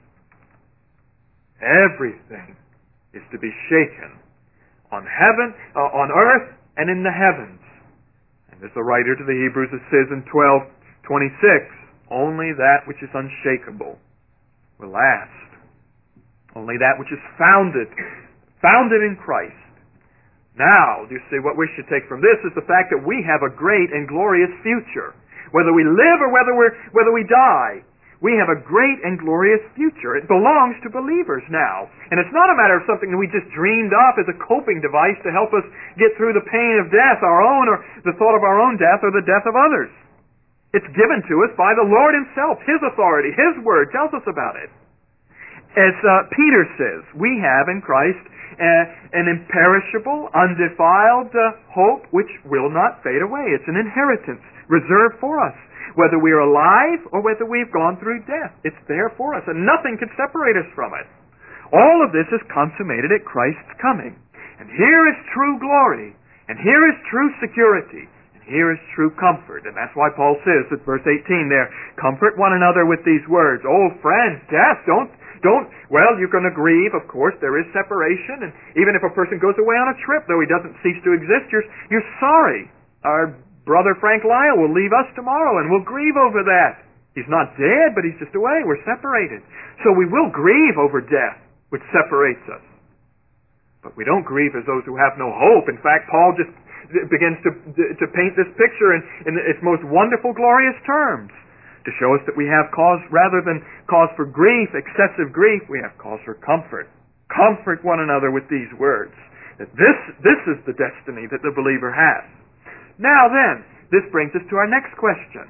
Everything is to be shaken on heaven, uh, on earth, and in the heavens. And as the writer to the Hebrews says in twelve twenty-six, only that which is unshakable will last. Only that which is founded, founded in Christ. Now, you see, what we should take from this is the fact that we have a great and glorious future. Whether we live or whether we're, whether we die, we have a great and glorious future. It belongs to believers now. And it's not a matter of something that we just dreamed up as a coping device to help us get through the pain of death, our own, or the thought of our own death, or the death of others. It's given to us by the Lord himself. His authority, his word tells us about it. As uh, Peter says, we have in Christ uh, an imperishable, undefiled uh, hope which will not fade away. It's an inheritance reserved for us, whether we are alive or whether we've gone through death. It's there for us, and nothing can separate us from it. All of this is consummated at Christ's coming. And here is true glory, and here is true security, and here is true comfort. And that's why Paul says at verse eighteen there, comfort one another with these words. Oh, friends, death, don't, don't, well, you're going to grieve, of course, there is separation, and even if a person goes away on a trip, though he doesn't cease to exist, you're, you're sorry. Our brother Frank Lyle will leave us tomorrow, and we'll grieve over that. He's not dead, but he's just away. We're separated. So we will grieve over death, which separates us. But we don't grieve as those who have no hope. In fact, Paul just begins to to paint this picture in, in its most wonderful, glorious terms, to show us that we have cause, rather than cause for grief, excessive grief, we have cause for comfort. Comfort one another with these words. That this, this is the destiny that the believer has. Now then, this brings us to our next question.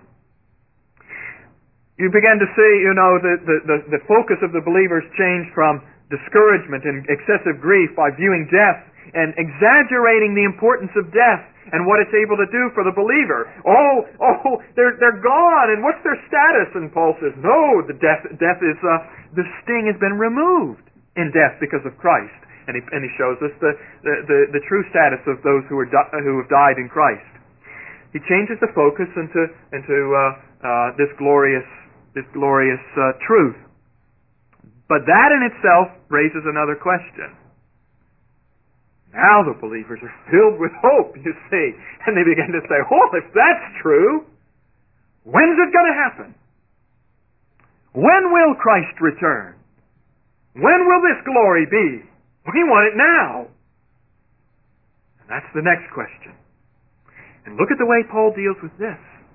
You begin to see, you know, the, the, the, the focus of the believers changed from discouragement and excessive grief by viewing death and exaggerating the importance of death and what it's able to do for the believer. Oh, oh, they're they're gone, and what's their status? And Paul says, no, the death death is uh, the sting has been removed in death because of Christ, and he and he shows us the the, the, the true status of those who are di- who have died in Christ. He changes the focus into into uh, uh, this glorious this glorious uh, truth. But that in itself raises another question. Now the believers are filled with hope, you see. And they begin to say, well, if that's true, when's it going to happen? When will Christ return? When will this glory be? We want it now. And that's the next question. And look at the way Paul deals with this.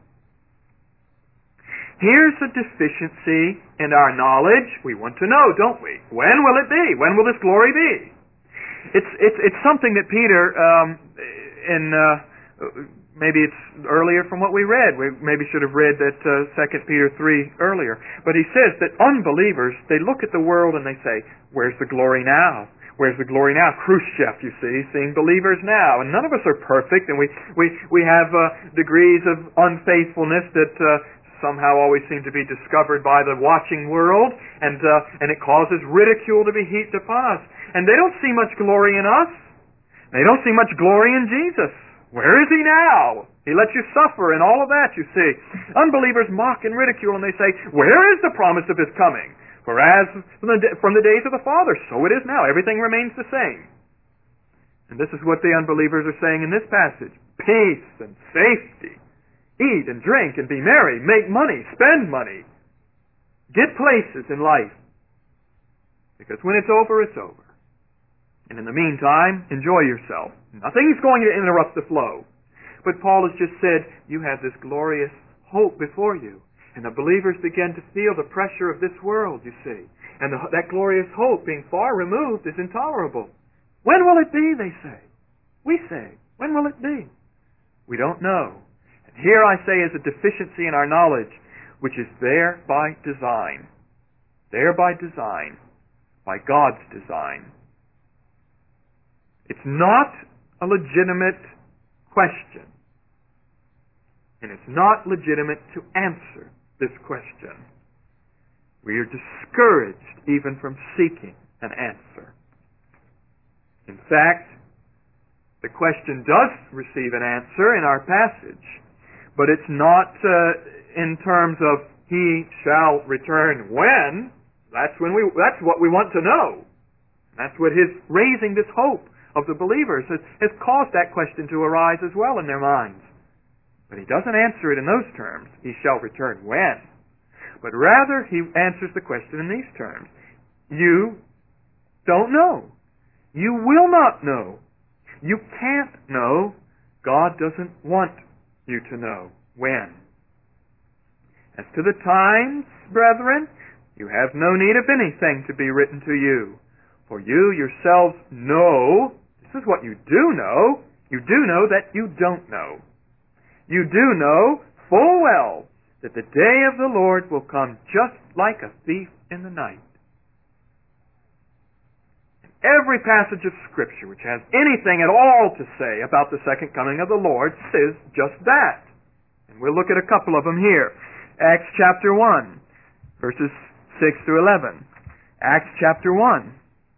Here's a deficiency in our knowledge. We want to know, don't we? When will it be? When will this glory be? It's it's it's something that Peter, um, in uh, maybe it's earlier from what we read. We maybe should have read that uh, Second Peter three earlier. But he says that unbelievers, they look at the world and they say, "Where's the glory now? Where's the glory now?" Khrushchev, you see, seeing believers now, and none of us are perfect, and we we we have uh, degrees of unfaithfulness that Uh, somehow always seem to be discovered by the watching world, and uh, and it causes ridicule to be heaped upon us. And they don't see much glory in us. They don't see much glory in Jesus. Where is he now? He lets you suffer and all of that, you see. Unbelievers mock and ridicule, and they say, where is the promise of his coming? For as from the, from the days of the Father, so it is now. Everything remains the same. And this is what the unbelievers are saying in this passage. Peace and safety. Eat and drink and be merry. Make money. Spend money. Get places in life. Because when it's over, it's over. And in the meantime, enjoy yourself. Nothing's going to interrupt the flow. But Paul has just said, you have this glorious hope before you. And the believers begin to feel the pressure of this world, you see. And the, that glorious hope being far removed is intolerable. When will it be, they say. We say, when will it be? We don't know. Here I say is a deficiency in our knowledge, which is there by design. There by design. By God's design. It's not a legitimate question. And it's not legitimate to answer this question. We are discouraged even from seeking an answer. In fact, the question does receive an answer in our passage. But it's not uh, in terms of he shall return when. That's when we. That's what we want to know. That's what his raising this hope of the believers has, has caused that question to arise as well in their minds. But he doesn't answer it in those terms. He shall return when. But rather he answers the question in these terms. You don't know. You will not know. You can't know. God doesn't want you to know when. As to the times, brethren, you have no need of anything to be written to you. For you yourselves know, this is what you do know, you do know that you don't know. You do know full well that the day of the Lord will come just like a thief in the night. Every passage of Scripture which has anything at all to say about the second coming of the Lord says just that. And we'll look at a couple of them here. Acts chapter one, verses six through eleven. Acts chapter one.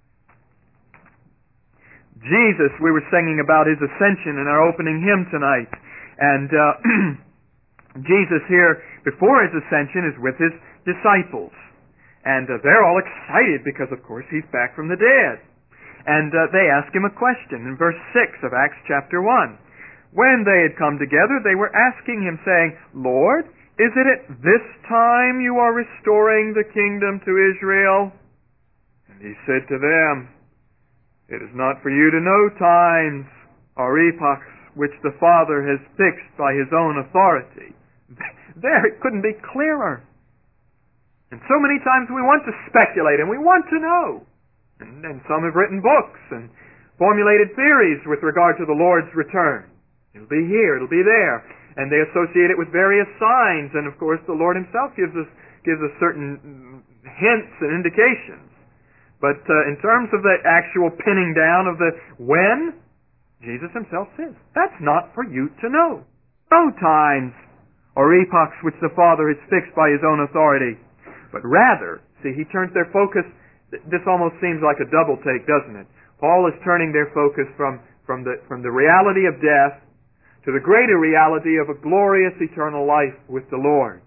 Jesus, we were singing about his ascension in our opening hymn tonight. And uh, Jesus here, before his ascension, is with his disciples. And uh, they're all excited because, of course, he's back from the dead. And uh, they ask him a question in verse six of Acts chapter one. When they had come together, they were asking him, saying, Lord, is it at this time you are restoring the kingdom to Israel? And he said to them, it is not for you to know times or epochs which the Father has fixed by his own authority. There, it couldn't be clearer. And so many times we want to speculate and we want to know. And, and some have written books and formulated theories with regard to the Lord's return. It'll be here, it'll be there. And they associate it with various signs. And of course the Lord himself gives us gives us certain hints and indications. But uh, in terms of the actual pinning down of the when, Jesus himself says, that's not for you to know. No times or epochs which the Father has fixed by his own authority. But rather, see, he turns their focus, this almost seems like a double take, doesn't it? Paul is turning their focus from, from, the, from the reality of death to the greater reality of a glorious eternal life with the Lord.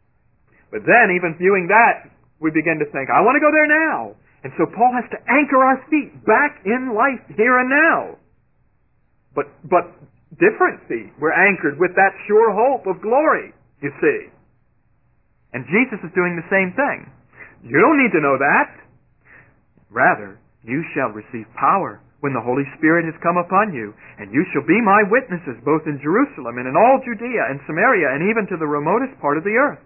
But then, even viewing that, we begin to think, I want to go there now. And so Paul has to anchor our feet back in life here and now. But, but different feet. We're anchored with that sure hope of glory, you see. And Jesus is doing the same thing. You don't need to know that. Rather, you shall receive power when the Holy Spirit has come upon you, and you shall be my witnesses both in Jerusalem and in all Judea and Samaria and even to the remotest part of the earth.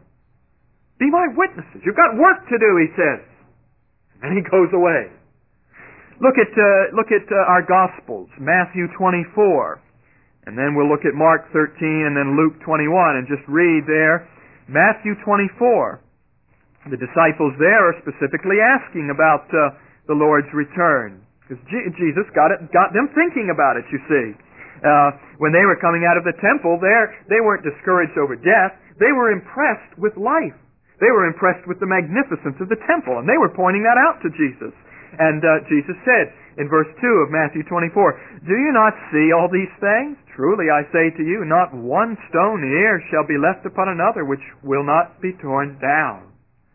Be my witnesses. You've got work to do, he says. And he goes away. Look at uh, look at uh, our Gospels, Matthew twenty-four, and then we'll look at Mark thirteen and then Luke twenty-one, and just read there. Matthew twenty-four. The disciples there are specifically asking about uh, the Lord's return. Because G- Jesus got it, got them thinking about it, you see. Uh, when they were coming out of the temple, there they weren't discouraged over death. They were impressed with life. They were impressed with the magnificence of the temple, and they were pointing that out to Jesus. And uh, Jesus said in verse two of Matthew twenty-four, do you not see all these things? Truly I say to you, not one stone here shall be left upon another which will not be torn down.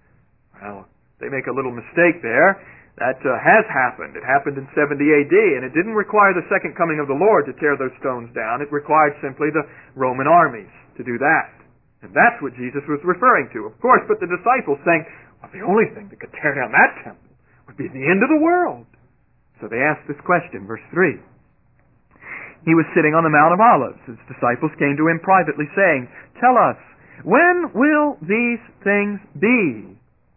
Well, they make a little mistake there. That uh, has happened. It happened in seventy A D, and it didn't require the second coming of the Lord to tear those stones down. It required simply the Roman armies to do that. And that's what Jesus was referring to, of course. But the disciples saying, well, the only thing that could tear down that temple would be the end of the world. So they asked this question, verse three. He was sitting on the Mount of Olives. His disciples came to him privately, saying, tell us, when will these things be?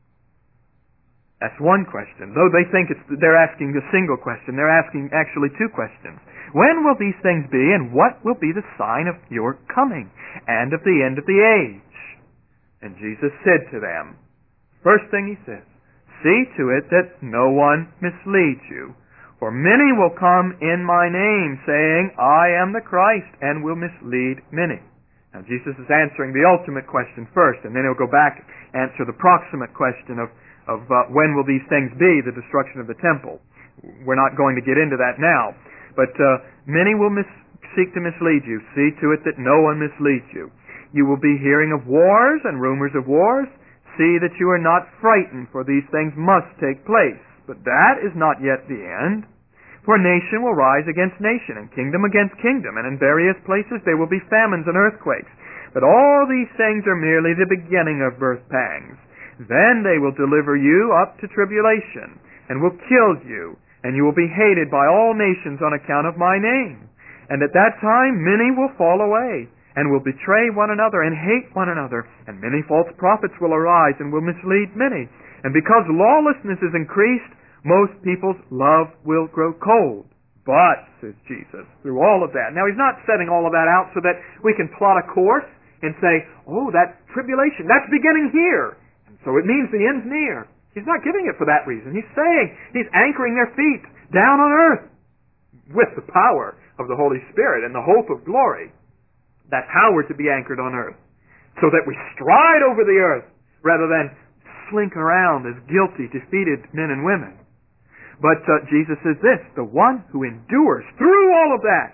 That's one question. Though they think it's, they're asking a single question, they're asking actually two questions. When will these things be, and what will be the sign of your coming and of the end of the age? And Jesus said to them, first thing he says, see to it that no one misleads you. For many will come in my name, saying, I am the Christ, and will mislead many. Now Jesus is answering the ultimate question first, and then he'll go back and answer the proximate question of of uh, when will these things be, the destruction of the temple. We're not going to get into that now. But uh, many will mis- seek to mislead you. See to it that no one misleads you. You will be hearing of wars and rumors of wars. See that you are not frightened, for these things must take place. But that is not yet the end. For nation will rise against nation, and kingdom against kingdom, and in various places there will be famines and earthquakes. But all these things are merely the beginning of birth pangs. Then they will deliver you up to tribulation, and will kill you, and you will be hated by all nations on account of my name. And at that time many will fall away, and will betray one another, and hate one another. And many false prophets will arise, and will mislead many. And because lawlessness is increased, most people's love will grow cold. But, says Jesus, through all of that. Now he's not setting all of that out so that we can plot a course and say, oh, that tribulation, that's beginning here. So it means the end's near. He's not giving it for that reason. He's saying, he's anchoring their feet down on earth with the power of the Holy Spirit and the hope of glory. That's how we're to be anchored on earth. So that we stride over the earth rather than slink around as guilty, defeated men and women. But uh, Jesus says this, the one who endures through all of that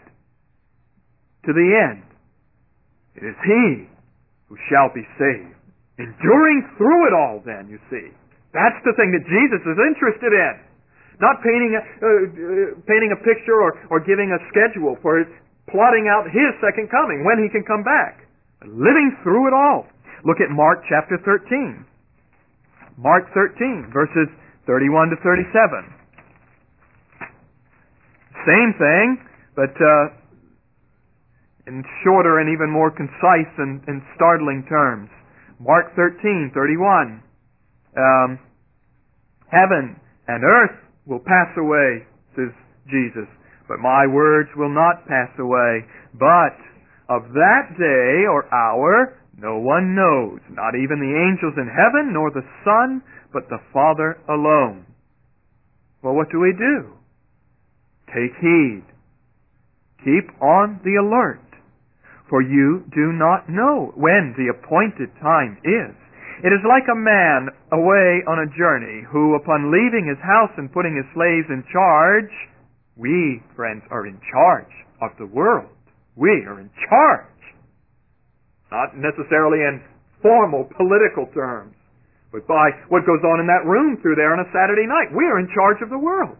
to the end, it is he who shall be saved. Enduring through it all, then, you see. That's the thing that Jesus is interested in. Not painting a, uh, uh, painting a picture or, or giving a schedule for his, plotting out his second coming, when he can come back. Living through it all. Look at Mark chapter thirteen. Mark thirteen, verses thirty-one to thirty-seven. Same thing, but uh, in shorter and even more concise and, and startling terms. Mark thirteen, thirty-one. Um, Heaven and earth will pass away, says Jesus, but my words will not pass away. But of that day or hour no one knows, not even the angels in heaven, nor the Son, but the Father alone. Well, what do we do? Take heed. Keep on the alert, for you do not know when the appointed time is. It is like a man away on a journey who, upon leaving his house and putting his slaves in charge, we, friends, are in charge of the world. We are in charge. Not necessarily in formal political terms, but by what goes on in that room through there on a Saturday night. We are in charge of the world.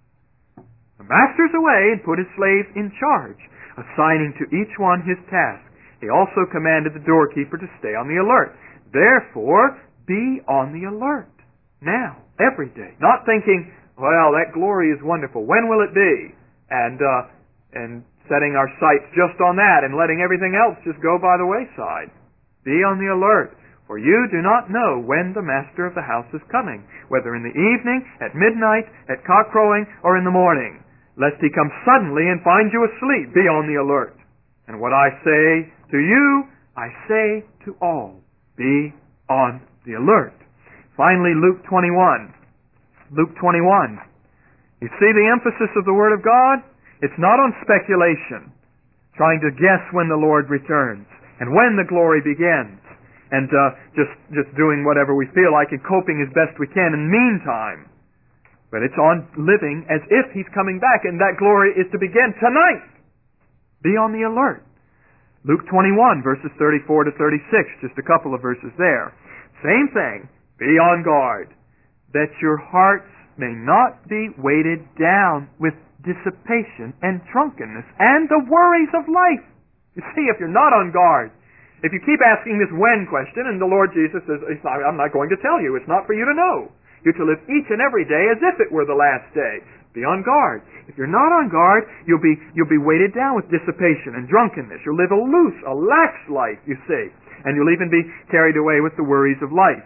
The master's away and put his slaves in charge, assigning to each one his task. He also commanded the doorkeeper to stay on the alert. Therefore, be on the alert now, every day. Not thinking, well, that glory is wonderful. When will it be? And uh, and setting our sights just on that and letting everything else just go by the wayside. Be on the alert, for you do not know when the master of the house is coming, whether in the evening, at midnight, at cock-crowing, or in the morning, lest he come suddenly and find you asleep. Be on the alert. And what I say to you, I say to all. Be on the alert. Finally, Luke twenty-one. Luke twenty-one. You see the emphasis of the Word of God? It's not on speculation, trying to guess when the Lord returns and when the glory begins, and uh, just just doing whatever we feel like and coping as best we can in the meantime. But it's on living as if He's coming back, and that glory is to begin tonight. Be on the alert. Luke twenty-one, verses thirty-four to thirty-six, just a couple of verses there. Same thing. Be on guard, that your hearts may not be weighted down with dissipation and drunkenness and the worries of life. You see, if you're not on guard, if you keep asking this when question, and the Lord Jesus says, I'm not going to tell you, it's not for you to know. You're to live each and every day as if it were the last day. Be on guard. If you're not on guard, you'll be you'll be weighted down with dissipation and drunkenness. You'll live a loose, a lax life, you see. And you'll even be carried away with the worries of life.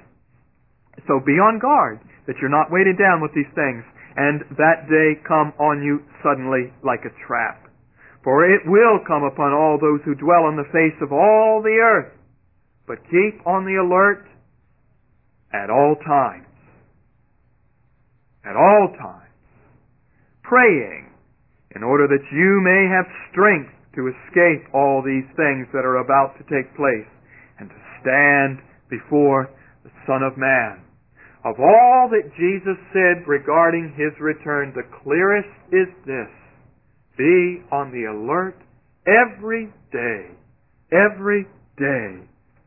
So be on guard that you're not weighted down with these things, and that day come on you suddenly like a trap. For it will come upon all those who dwell on the face of all the earth. But keep on the alert at all times. At all times. Praying in order that you may have strength to escape all these things that are about to take place and to stand before the Son of Man. Of all that Jesus said regarding His return, the clearest is this. Be on the alert every day. Every day.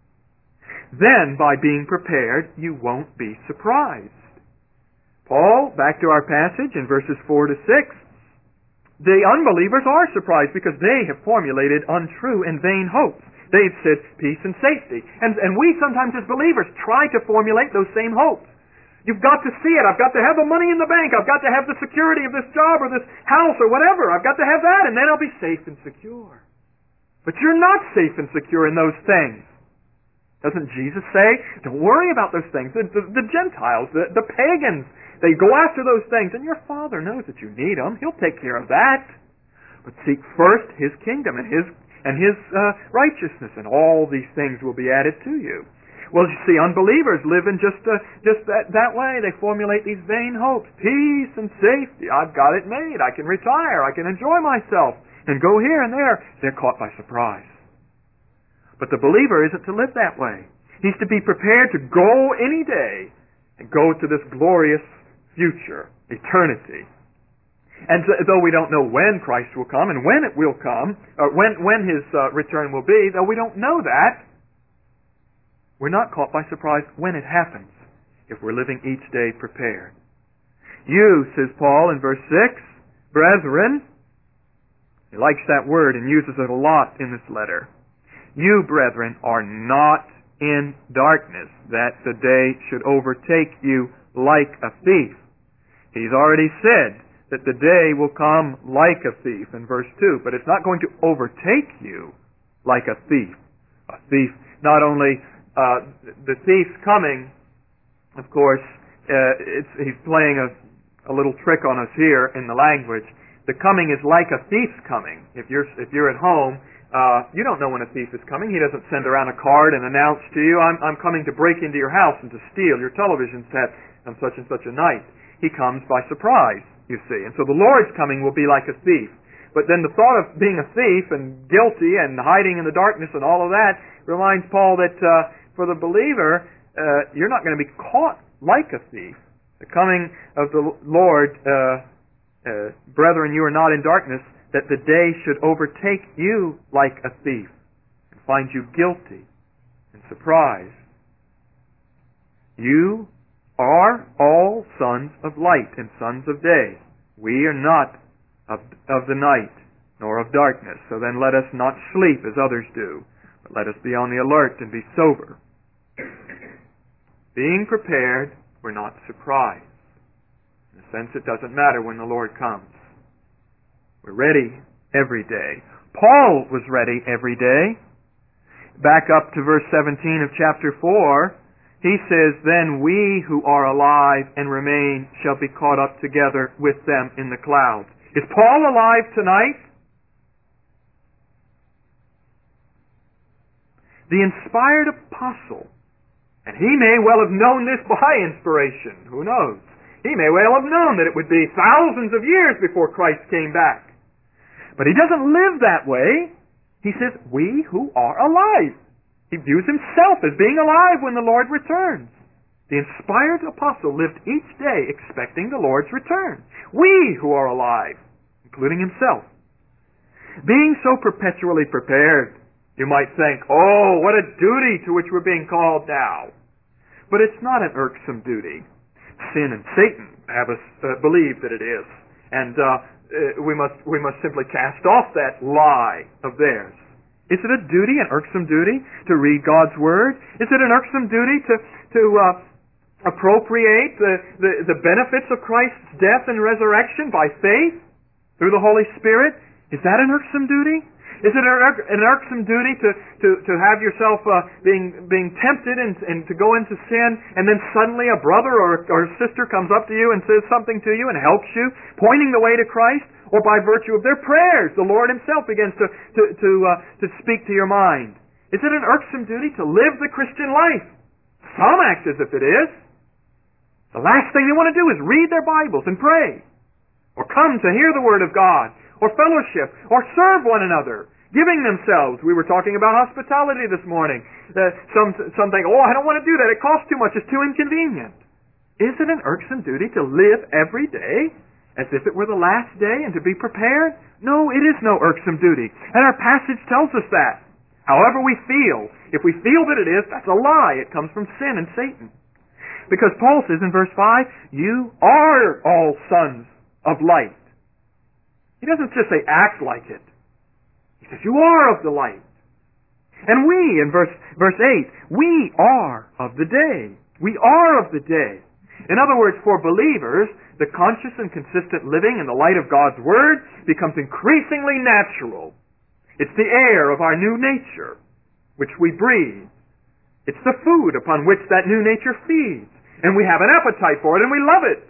Then, by being prepared, you won't be surprised. Paul, back to our passage in verses four to six, the unbelievers are surprised because they have formulated untrue and vain hopes. They've said peace and safety. And, and we sometimes as believers try to formulate those same hopes. You've got to see it. I've got to have the money in the bank. I've got to have the security of this job or this house or whatever. I've got to have that, and then I'll be safe and secure. But you're not safe and secure in those things. Doesn't Jesus say, don't worry about those things? The, the, the Gentiles, the, the pagans, they go after those things, and your Father knows that you need them. He'll take care of that. But seek first His kingdom and His and His uh, righteousness, and all these things will be added to you. Well, you see, unbelievers live in just uh, just that, that way. They formulate these vain hopes. Peace and safety. I've got it made. I can retire. I can enjoy myself and go here and there. They're caught by surprise. But the believer isn't to live that way. He's to be prepared to go any day and go to this glorious future, eternity. And though we don't know when Christ will come and when it will come, or when, when His uh, return will be, though we don't know that, we're not caught by surprise when it happens, if we're living each day prepared. You, says Paul in verse six, brethren, he likes that word and uses it a lot in this letter. You, brethren, are not in darkness, that the day should overtake you like a thief. He's already said that the day will come like a thief in verse two, but it's not going to overtake you like a thief. A thief not only Uh, the thief's coming, of course, uh, it's, he's playing a, a little trick on us here in the language. The coming is like a thief's coming. If you're if you're at home, uh, you don't know when a thief is coming. He doesn't send around a card and announce to you, I'm, I'm coming to break into your house and to steal your television set on such and such a night. he comes by surprise, you see. And so the Lord's coming will be like a thief. But then the thought of being a thief and guilty and hiding in the darkness and all of that reminds Paul that uh, for the believer, uh, you're not going to be caught like a thief. The coming of the Lord, uh, uh, brethren, you are not in darkness, that the day should overtake you like a thief and find you guilty and surprised. You are all sons of light and sons of day. We are not of, of the night, nor of darkness. So then let us not sleep as others do, but let us be on the alert and be sober. Being prepared, we're not surprised. In a sense, it doesn't matter when the Lord comes. We're ready every day. Paul was ready every day. Back up to verse seventeen of chapter four, he says, "Then we who are alive and remain shall be caught up together with them in the clouds." Is Paul alive tonight? The inspired apostle, and he may well have known this by inspiration, who knows? He may well have known that it would be thousands of years before Christ came back. But he doesn't live that way. He says, we who are alive. He views himself as being alive when the Lord returns. The inspired apostle lived each day expecting the Lord's return. We who are alive, including himself. Being so perpetually prepared, you might think, oh, what a duty to which we're being called now. But it's not an irksome duty. Sin and Satan have us uh, believe that it is. And uh, uh, we must we must simply cast off that lie of theirs. Is it a duty, an irksome duty, to read God's Word? Is it an irksome duty to, to uh, appropriate the, the, the benefits of Christ's death and resurrection by faith through the Holy Spirit? Is that an irksome duty? Is it an irksome duty to, to, to have yourself uh, being being tempted and, and to go into sin, and then suddenly a brother or, or a sister comes up to you and says something to you and helps you, pointing the way to Christ, or by virtue of their prayers, the Lord himself begins to, to, to, uh, to speak to your mind? Is it an irksome duty to live the Christian life? Some act as if it is. The last thing they want to do is read their Bibles and pray, or come to hear the Word of God, or fellowship, or serve one another, giving themselves. We were talking about hospitality this morning. Uh, some, some think, oh, I don't want to do that. It costs too much. It's too inconvenient. Is it an irksome duty to live every day as if it were the last day and to be prepared? No, it is no irksome duty. And our passage tells us that. However we feel, if we feel that it is, that's a lie. It comes from sin and Satan. Because Paul says in verse five, you are all sons of light. He doesn't just say act like it. He says you are of the light. And we, in verse, verse eight, we are of the day. We are of the day. In other words, for believers, the conscious and consistent living in the light of God's Word becomes increasingly natural. It's the air of our new nature, which we breathe. It's the food upon which that new nature feeds. And we have an appetite for it, and we love it.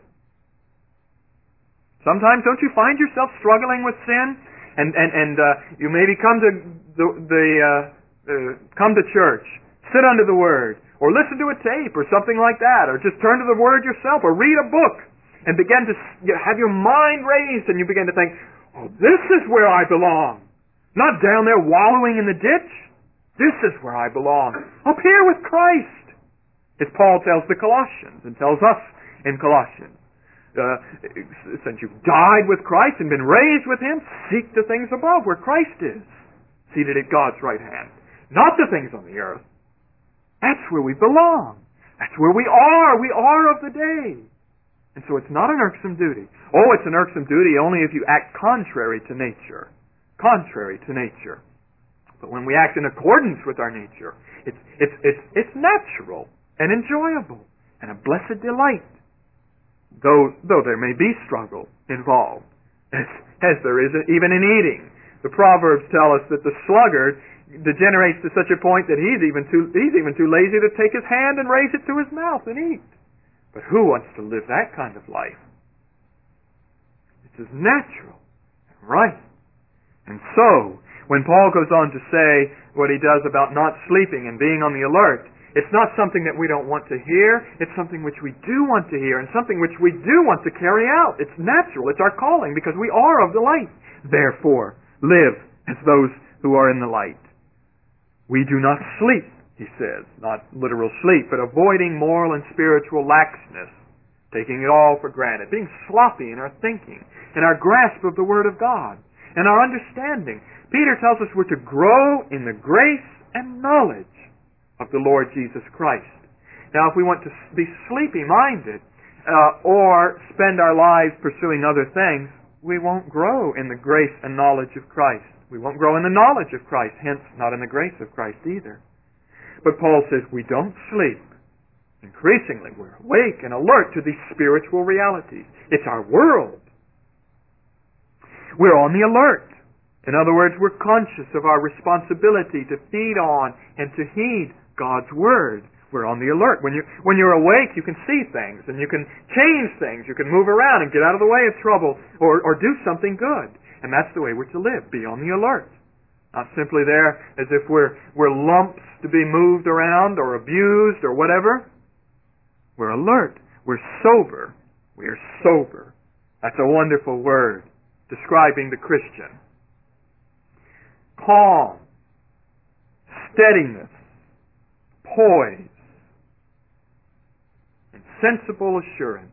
Sometimes don't you find yourself struggling with sin? And and, and uh, you maybe come to the, the uh, uh, come to church, sit under the Word, or listen to a tape, or something like that, or just turn to the Word yourself, or read a book, and begin to have your mind raised, and you begin to think, oh, this is where I belong. Not down there wallowing in the ditch. This is where I belong. Up here with Christ. As Paul tells the Colossians, and tells us in Colossians. Uh, since you've died with Christ and been raised with Him, seek the things above where Christ is, seated at God's right hand. Not the things on the earth. That's where we belong. That's where we are. We are of the day. And so it's not an irksome duty. Oh, it's an irksome duty only if you act contrary to nature. Contrary to nature. But when we act in accordance with our nature, it's, it's, it's, it's natural and enjoyable and a blessed delight. Though, though there may be struggle involved, as, as there is even in eating. The Proverbs tell us that the sluggard degenerates to such a point that he's even too, he's even too lazy to take his hand and raise it to his mouth and eat. But who wants to live that kind of life? It's as natural and right. And so, when Paul goes on to say what he does about not sleeping and being on the alert, It's not something that we don't want to hear. It's something which we do want to hear and something which we do want to carry out. It's natural. It's our calling because we are of the light. Therefore, live as those who are in the light. We do not sleep, he says, not literal sleep, but avoiding moral and spiritual laxness, taking it all for granted, being sloppy in our thinking, in our grasp of the Word of God, and our understanding. Peter tells us we're to grow in the grace and knowledge of the Lord Jesus Christ. Now, if we want to be sleepy-minded uh, or spend our lives pursuing other things, we won't grow in the grace and knowledge of Christ. We won't grow in the knowledge of Christ, hence not in the grace of Christ either. But Paul says we don't sleep. Increasingly, we're awake and alert to these spiritual realities. It's our world. We're on the alert. In other words, we're conscious of our responsibility to feed on and to heed God's Word. We're on the alert. When you're, when you're awake, you can see things, and you can change things. You can move around and get out of the way of trouble, or, or do something good. And that's the way we're to live, be on the alert. Not simply there as if we're, we're lumps to be moved around or abused or whatever. We're alert. We're sober. We're sober. That's a wonderful word describing the Christian. Calm, steadiness, poise, and sensible assurance.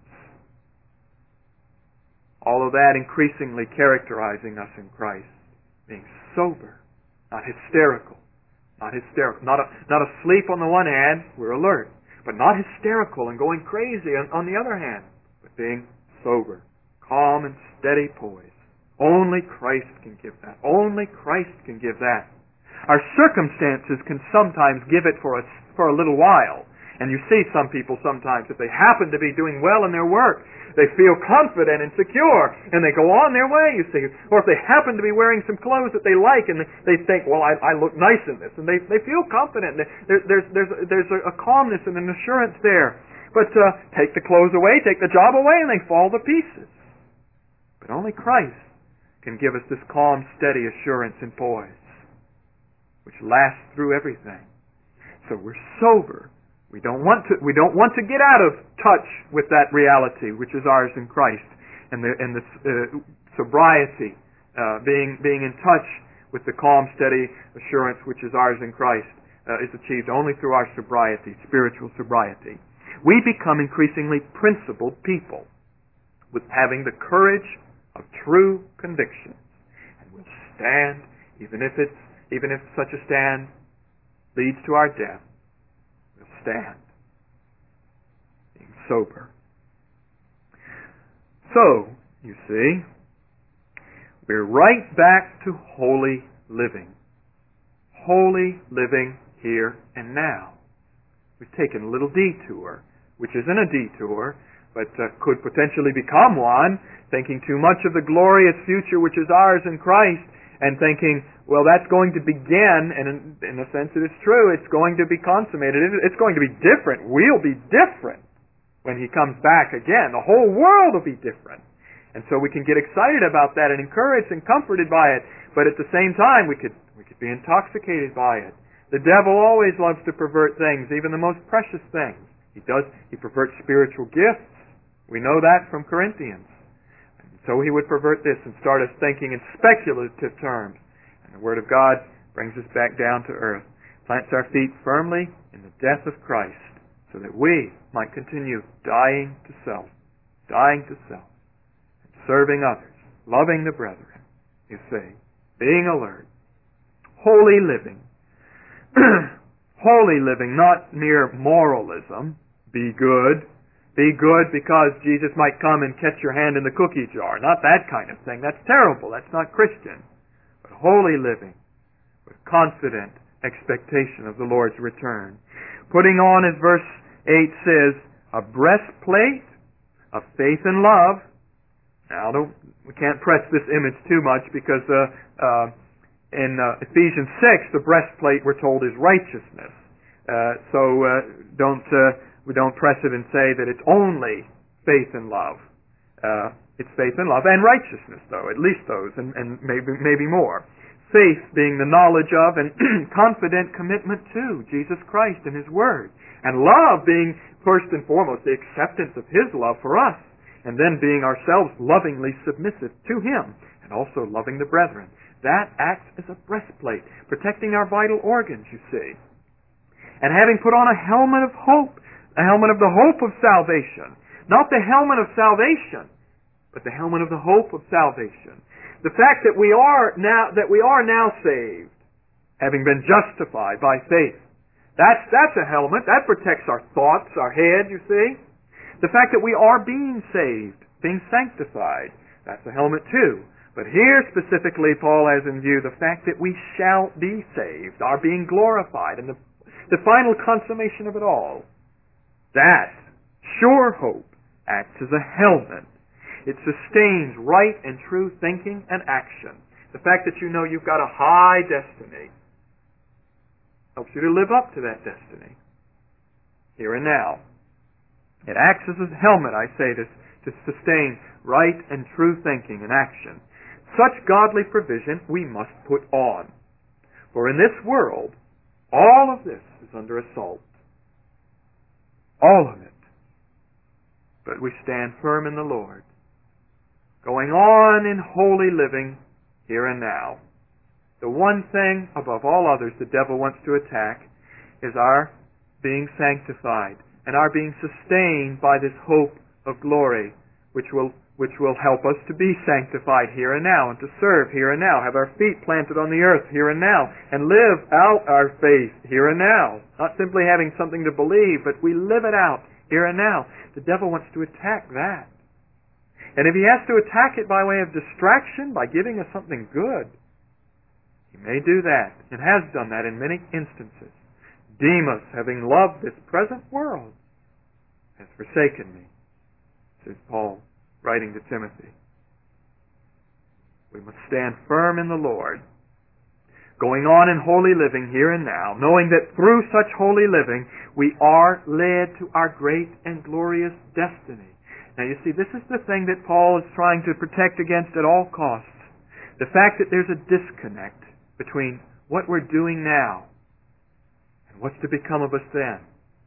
All of that increasingly characterizing us in Christ. Being sober, not hysterical. Not hysterical. Not, a, not asleep on the one hand, we're alert. But not hysterical and going crazy on, on the other hand. But being sober, calm and steady poise. Only Christ can give that. Only Christ can give that. Our circumstances can sometimes give it for us for a little while. And you see some people sometimes, if they happen to be doing well in their work, they feel confident and secure, and they go on their way, you see. Or if they happen to be wearing some clothes that they like, and they think, well, I, I look nice in this, and they, they feel confident. There, there's, there's, there's a calmness and an assurance there. But uh, take the clothes away, take the job away, and they fall to pieces. But only Christ can give us this calm, steady assurance and poise, which lasts through everything. So we're sober. We don't want to. We don't want to get out of touch with that reality, which is ours in Christ, and the and the uh, sobriety, uh, being being in touch with the calm, steady assurance which is ours in Christ, uh, is achieved only through our sobriety, spiritual sobriety. We become increasingly principled people, with having the courage of true convictions, and we'll stand even if it's even if such a stand leads to our death. We'll stand, being sober. So you see, we're right back to holy living, holy living here and now. We've taken a little detour, which isn't a detour, but uh, could potentially become one, thinking too much of the glorious future which is ours in Christ, and thinking, well, that's going to begin, and in, in a sense it is true, it's going to be consummated. It's going to be different. We'll be different when He comes back again. The whole world will be different. And so we can get excited about that and encouraged and comforted by it, but at the same time we could we could be intoxicated by it. The devil always loves to pervert things, even the most precious things. He does. He perverts spiritual gifts. We know that from Corinthians. And so he would pervert this and start us thinking in speculative terms. And the Word of God brings us back down to earth, plants our feet firmly in the death of Christ, so that we might continue dying to self, dying to self, and serving others, loving the brethren, you see, being alert, holy living. Holy living, not mere moralism. Be good. Be good because Jesus might come and catch your hand in the cookie jar. Not that kind of thing. That's terrible. That's not Christian. But holy living with confident expectation of the Lord's return. Putting on, as verse eight says, a breastplate of faith and love. Now, don't, we can't press this image too much because uh, uh, in uh, Ephesians six, the breastplate, we're told, is righteousness. Uh, so uh, don't uh, we don't press it and say that it's only faith and love. Uh, it's faith and love and righteousness, though, at least those, and, and maybe maybe more. Faith being the knowledge of and confident commitment to Jesus Christ and His Word. And love being, first and foremost, the acceptance of His love for us. And then being ourselves lovingly submissive to Him. And also loving the brethren. That acts as a breastplate, protecting our vital organs, you see. And having put on a helmet of hope, a helmet of the hope of salvation. Not the helmet of salvation, but the helmet of the hope of salvation. The fact that we are now that we are now saved, having been justified by faith. That's that's a helmet. That protects our thoughts, our head, you see. The fact that we are being saved, being sanctified, that's a helmet too. But here specifically Paul has in view the fact that we shall be saved, are being glorified, and the, the final consummation of it all. That sure hope acts as a helmet. It sustains right and true thinking and action. The fact that you know you've got a high destiny helps you to live up to that destiny, here and now. It acts as a helmet, I say, to, to sustain right and true thinking and action. Such godly provision we must put on. For in this world, all of this is under assault. All of it. But we stand firm in the Lord, going on in holy living here and now. The one thing above all others the devil wants to attack is our being sanctified and our being sustained by this hope of glory, which will which will help us to be sanctified here and now and to serve here and now, have our feet planted on the earth here and now, and live out our faith here and now. Not simply having something to believe, but we live it out here and now. The devil wants to attack that. And if he has to attack it by way of distraction, by giving us something good, he may do that, and has done that in many instances. Demas, having loved this present world, has forsaken me, says Paul, writing to Timothy. We must stand firm in the Lord, going on in holy living here and now, knowing that through such holy living we are led to our great and glorious destiny. Now you see, this is the thing that Paul is trying to protect against at all costs. The fact that there's a disconnect between what we're doing now and what's to become of us then.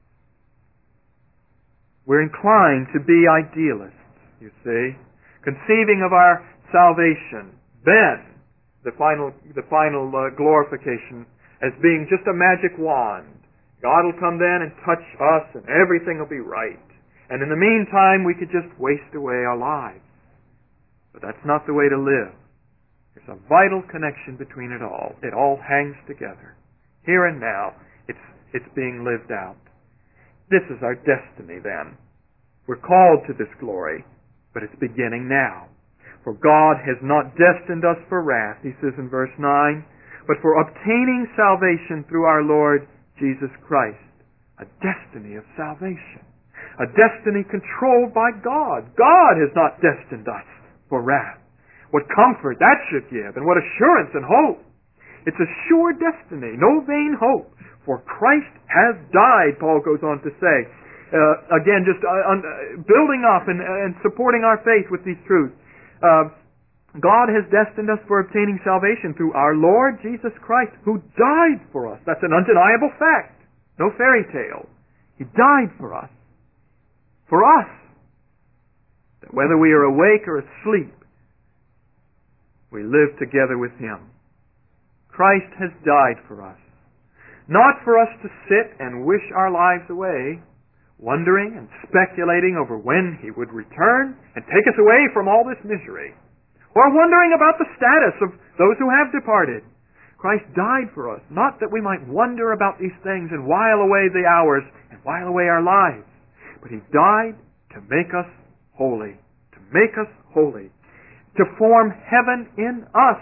We're inclined to be idealists, you see, conceiving of our salvation, then the final, the final uh, glorification as being just a magic wand. God will come then and touch us and everything will be right. And in the meantime, we could just waste away our lives. But that's not the way to live. There's a vital connection between it all. It all hangs together. Here and now, it's, it's being lived out. This is our destiny then. We're called to this glory, but it's beginning now. For God has not destined us for wrath, he says in verse nine, but for obtaining salvation through our Lord Jesus Christ. A destiny of salvation. A destiny controlled by God. God has not destined us for wrath. What comfort that should give, and what assurance and hope. It's a sure destiny, no vain hope. For Christ has died, Paul goes on to say. Uh, again, just uh, uh, building up and, uh, and supporting our faith with these truths. Uh, God has destined us for obtaining salvation through our Lord Jesus Christ, who died for us. That's an undeniable fact. No fairy tale. He died for us. For us. That whether we are awake or asleep, we live together with Him. Christ has died for us. Not for us to sit and wish our lives away, wondering and speculating over when He would return and take us away from all this misery, or wondering about the status of those who have departed. Christ died for us, not that we might wonder about these things and while away the hours and while away our lives, but He died to make us holy, to make us holy, to form heaven in us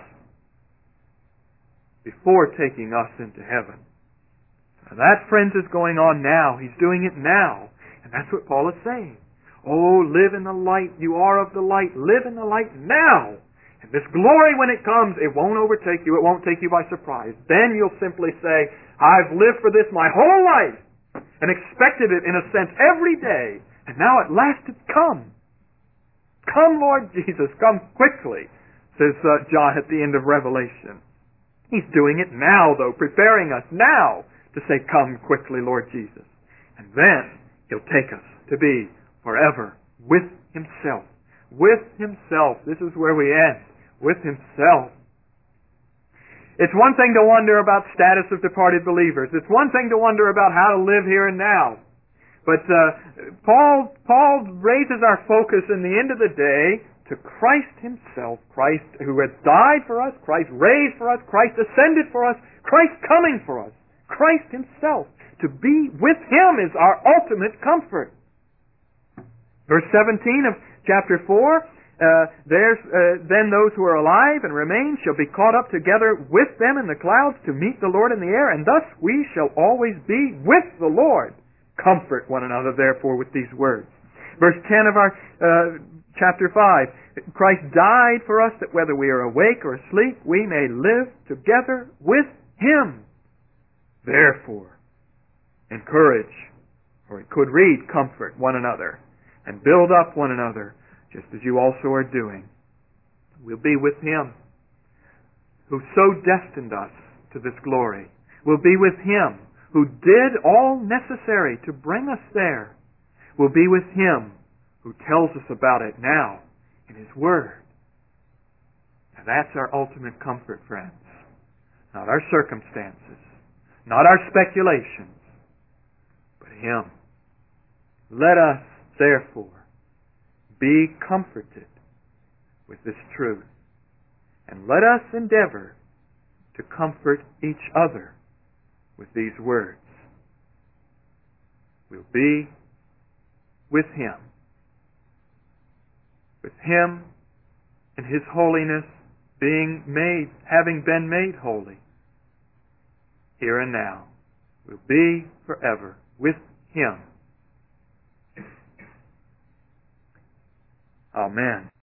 before taking us into heaven. Now that, friends, is going on now. He's doing it now. And that's what Paul is saying. Oh, live in the light. You are of the light. Live in the light now. And this glory, when it comes, it won't overtake you. It won't take you by surprise. Then you'll simply say, I've lived for this my whole life and expected it, in a sense, every day. And now at last it's come. Come, Lord Jesus, come quickly, says uh, John at the end of Revelation. He's doing it now, though, preparing us now to say, "Come quickly, Lord Jesus." And then He'll take us to be forever with Himself. With Himself. This is where we end. With Himself. It's one thing to wonder about status of departed believers. It's one thing to wonder about how to live here and now. But uh, Paul, Paul raises our focus in the end of the day to Christ Himself. Christ who has died for us, Christ raised for us, Christ ascended for us, Christ coming for us. Christ Himself. To be with Him is our ultimate comfort. Verse seventeen of chapter four, uh, there's, uh, then those who are alive and remain shall be caught up together with them in the clouds to meet the Lord in the air, and thus we shall always be with the Lord. Comfort one another, therefore, with these words. Verse ten of our uh, chapter five, Christ died for us that whether we are awake or asleep, we may live together with Him. Therefore, encourage, or it could read, comfort one another, and build up one another, just as you also are doing. We'll be with Him who so destined us to this glory. We'll be with Him who did all necessary to bring us there. We'll be with Him who tells us about it now in His Word. And that's our ultimate comfort, friends. Not our circumstances, not our speculations, but Him. Let us, therefore, be comforted with this truth. And let us endeavor to comfort each other with these words. We'll be with Him. With Him and His holiness being made, having been made holy. Here and now. We'll be forever with Him. Amen.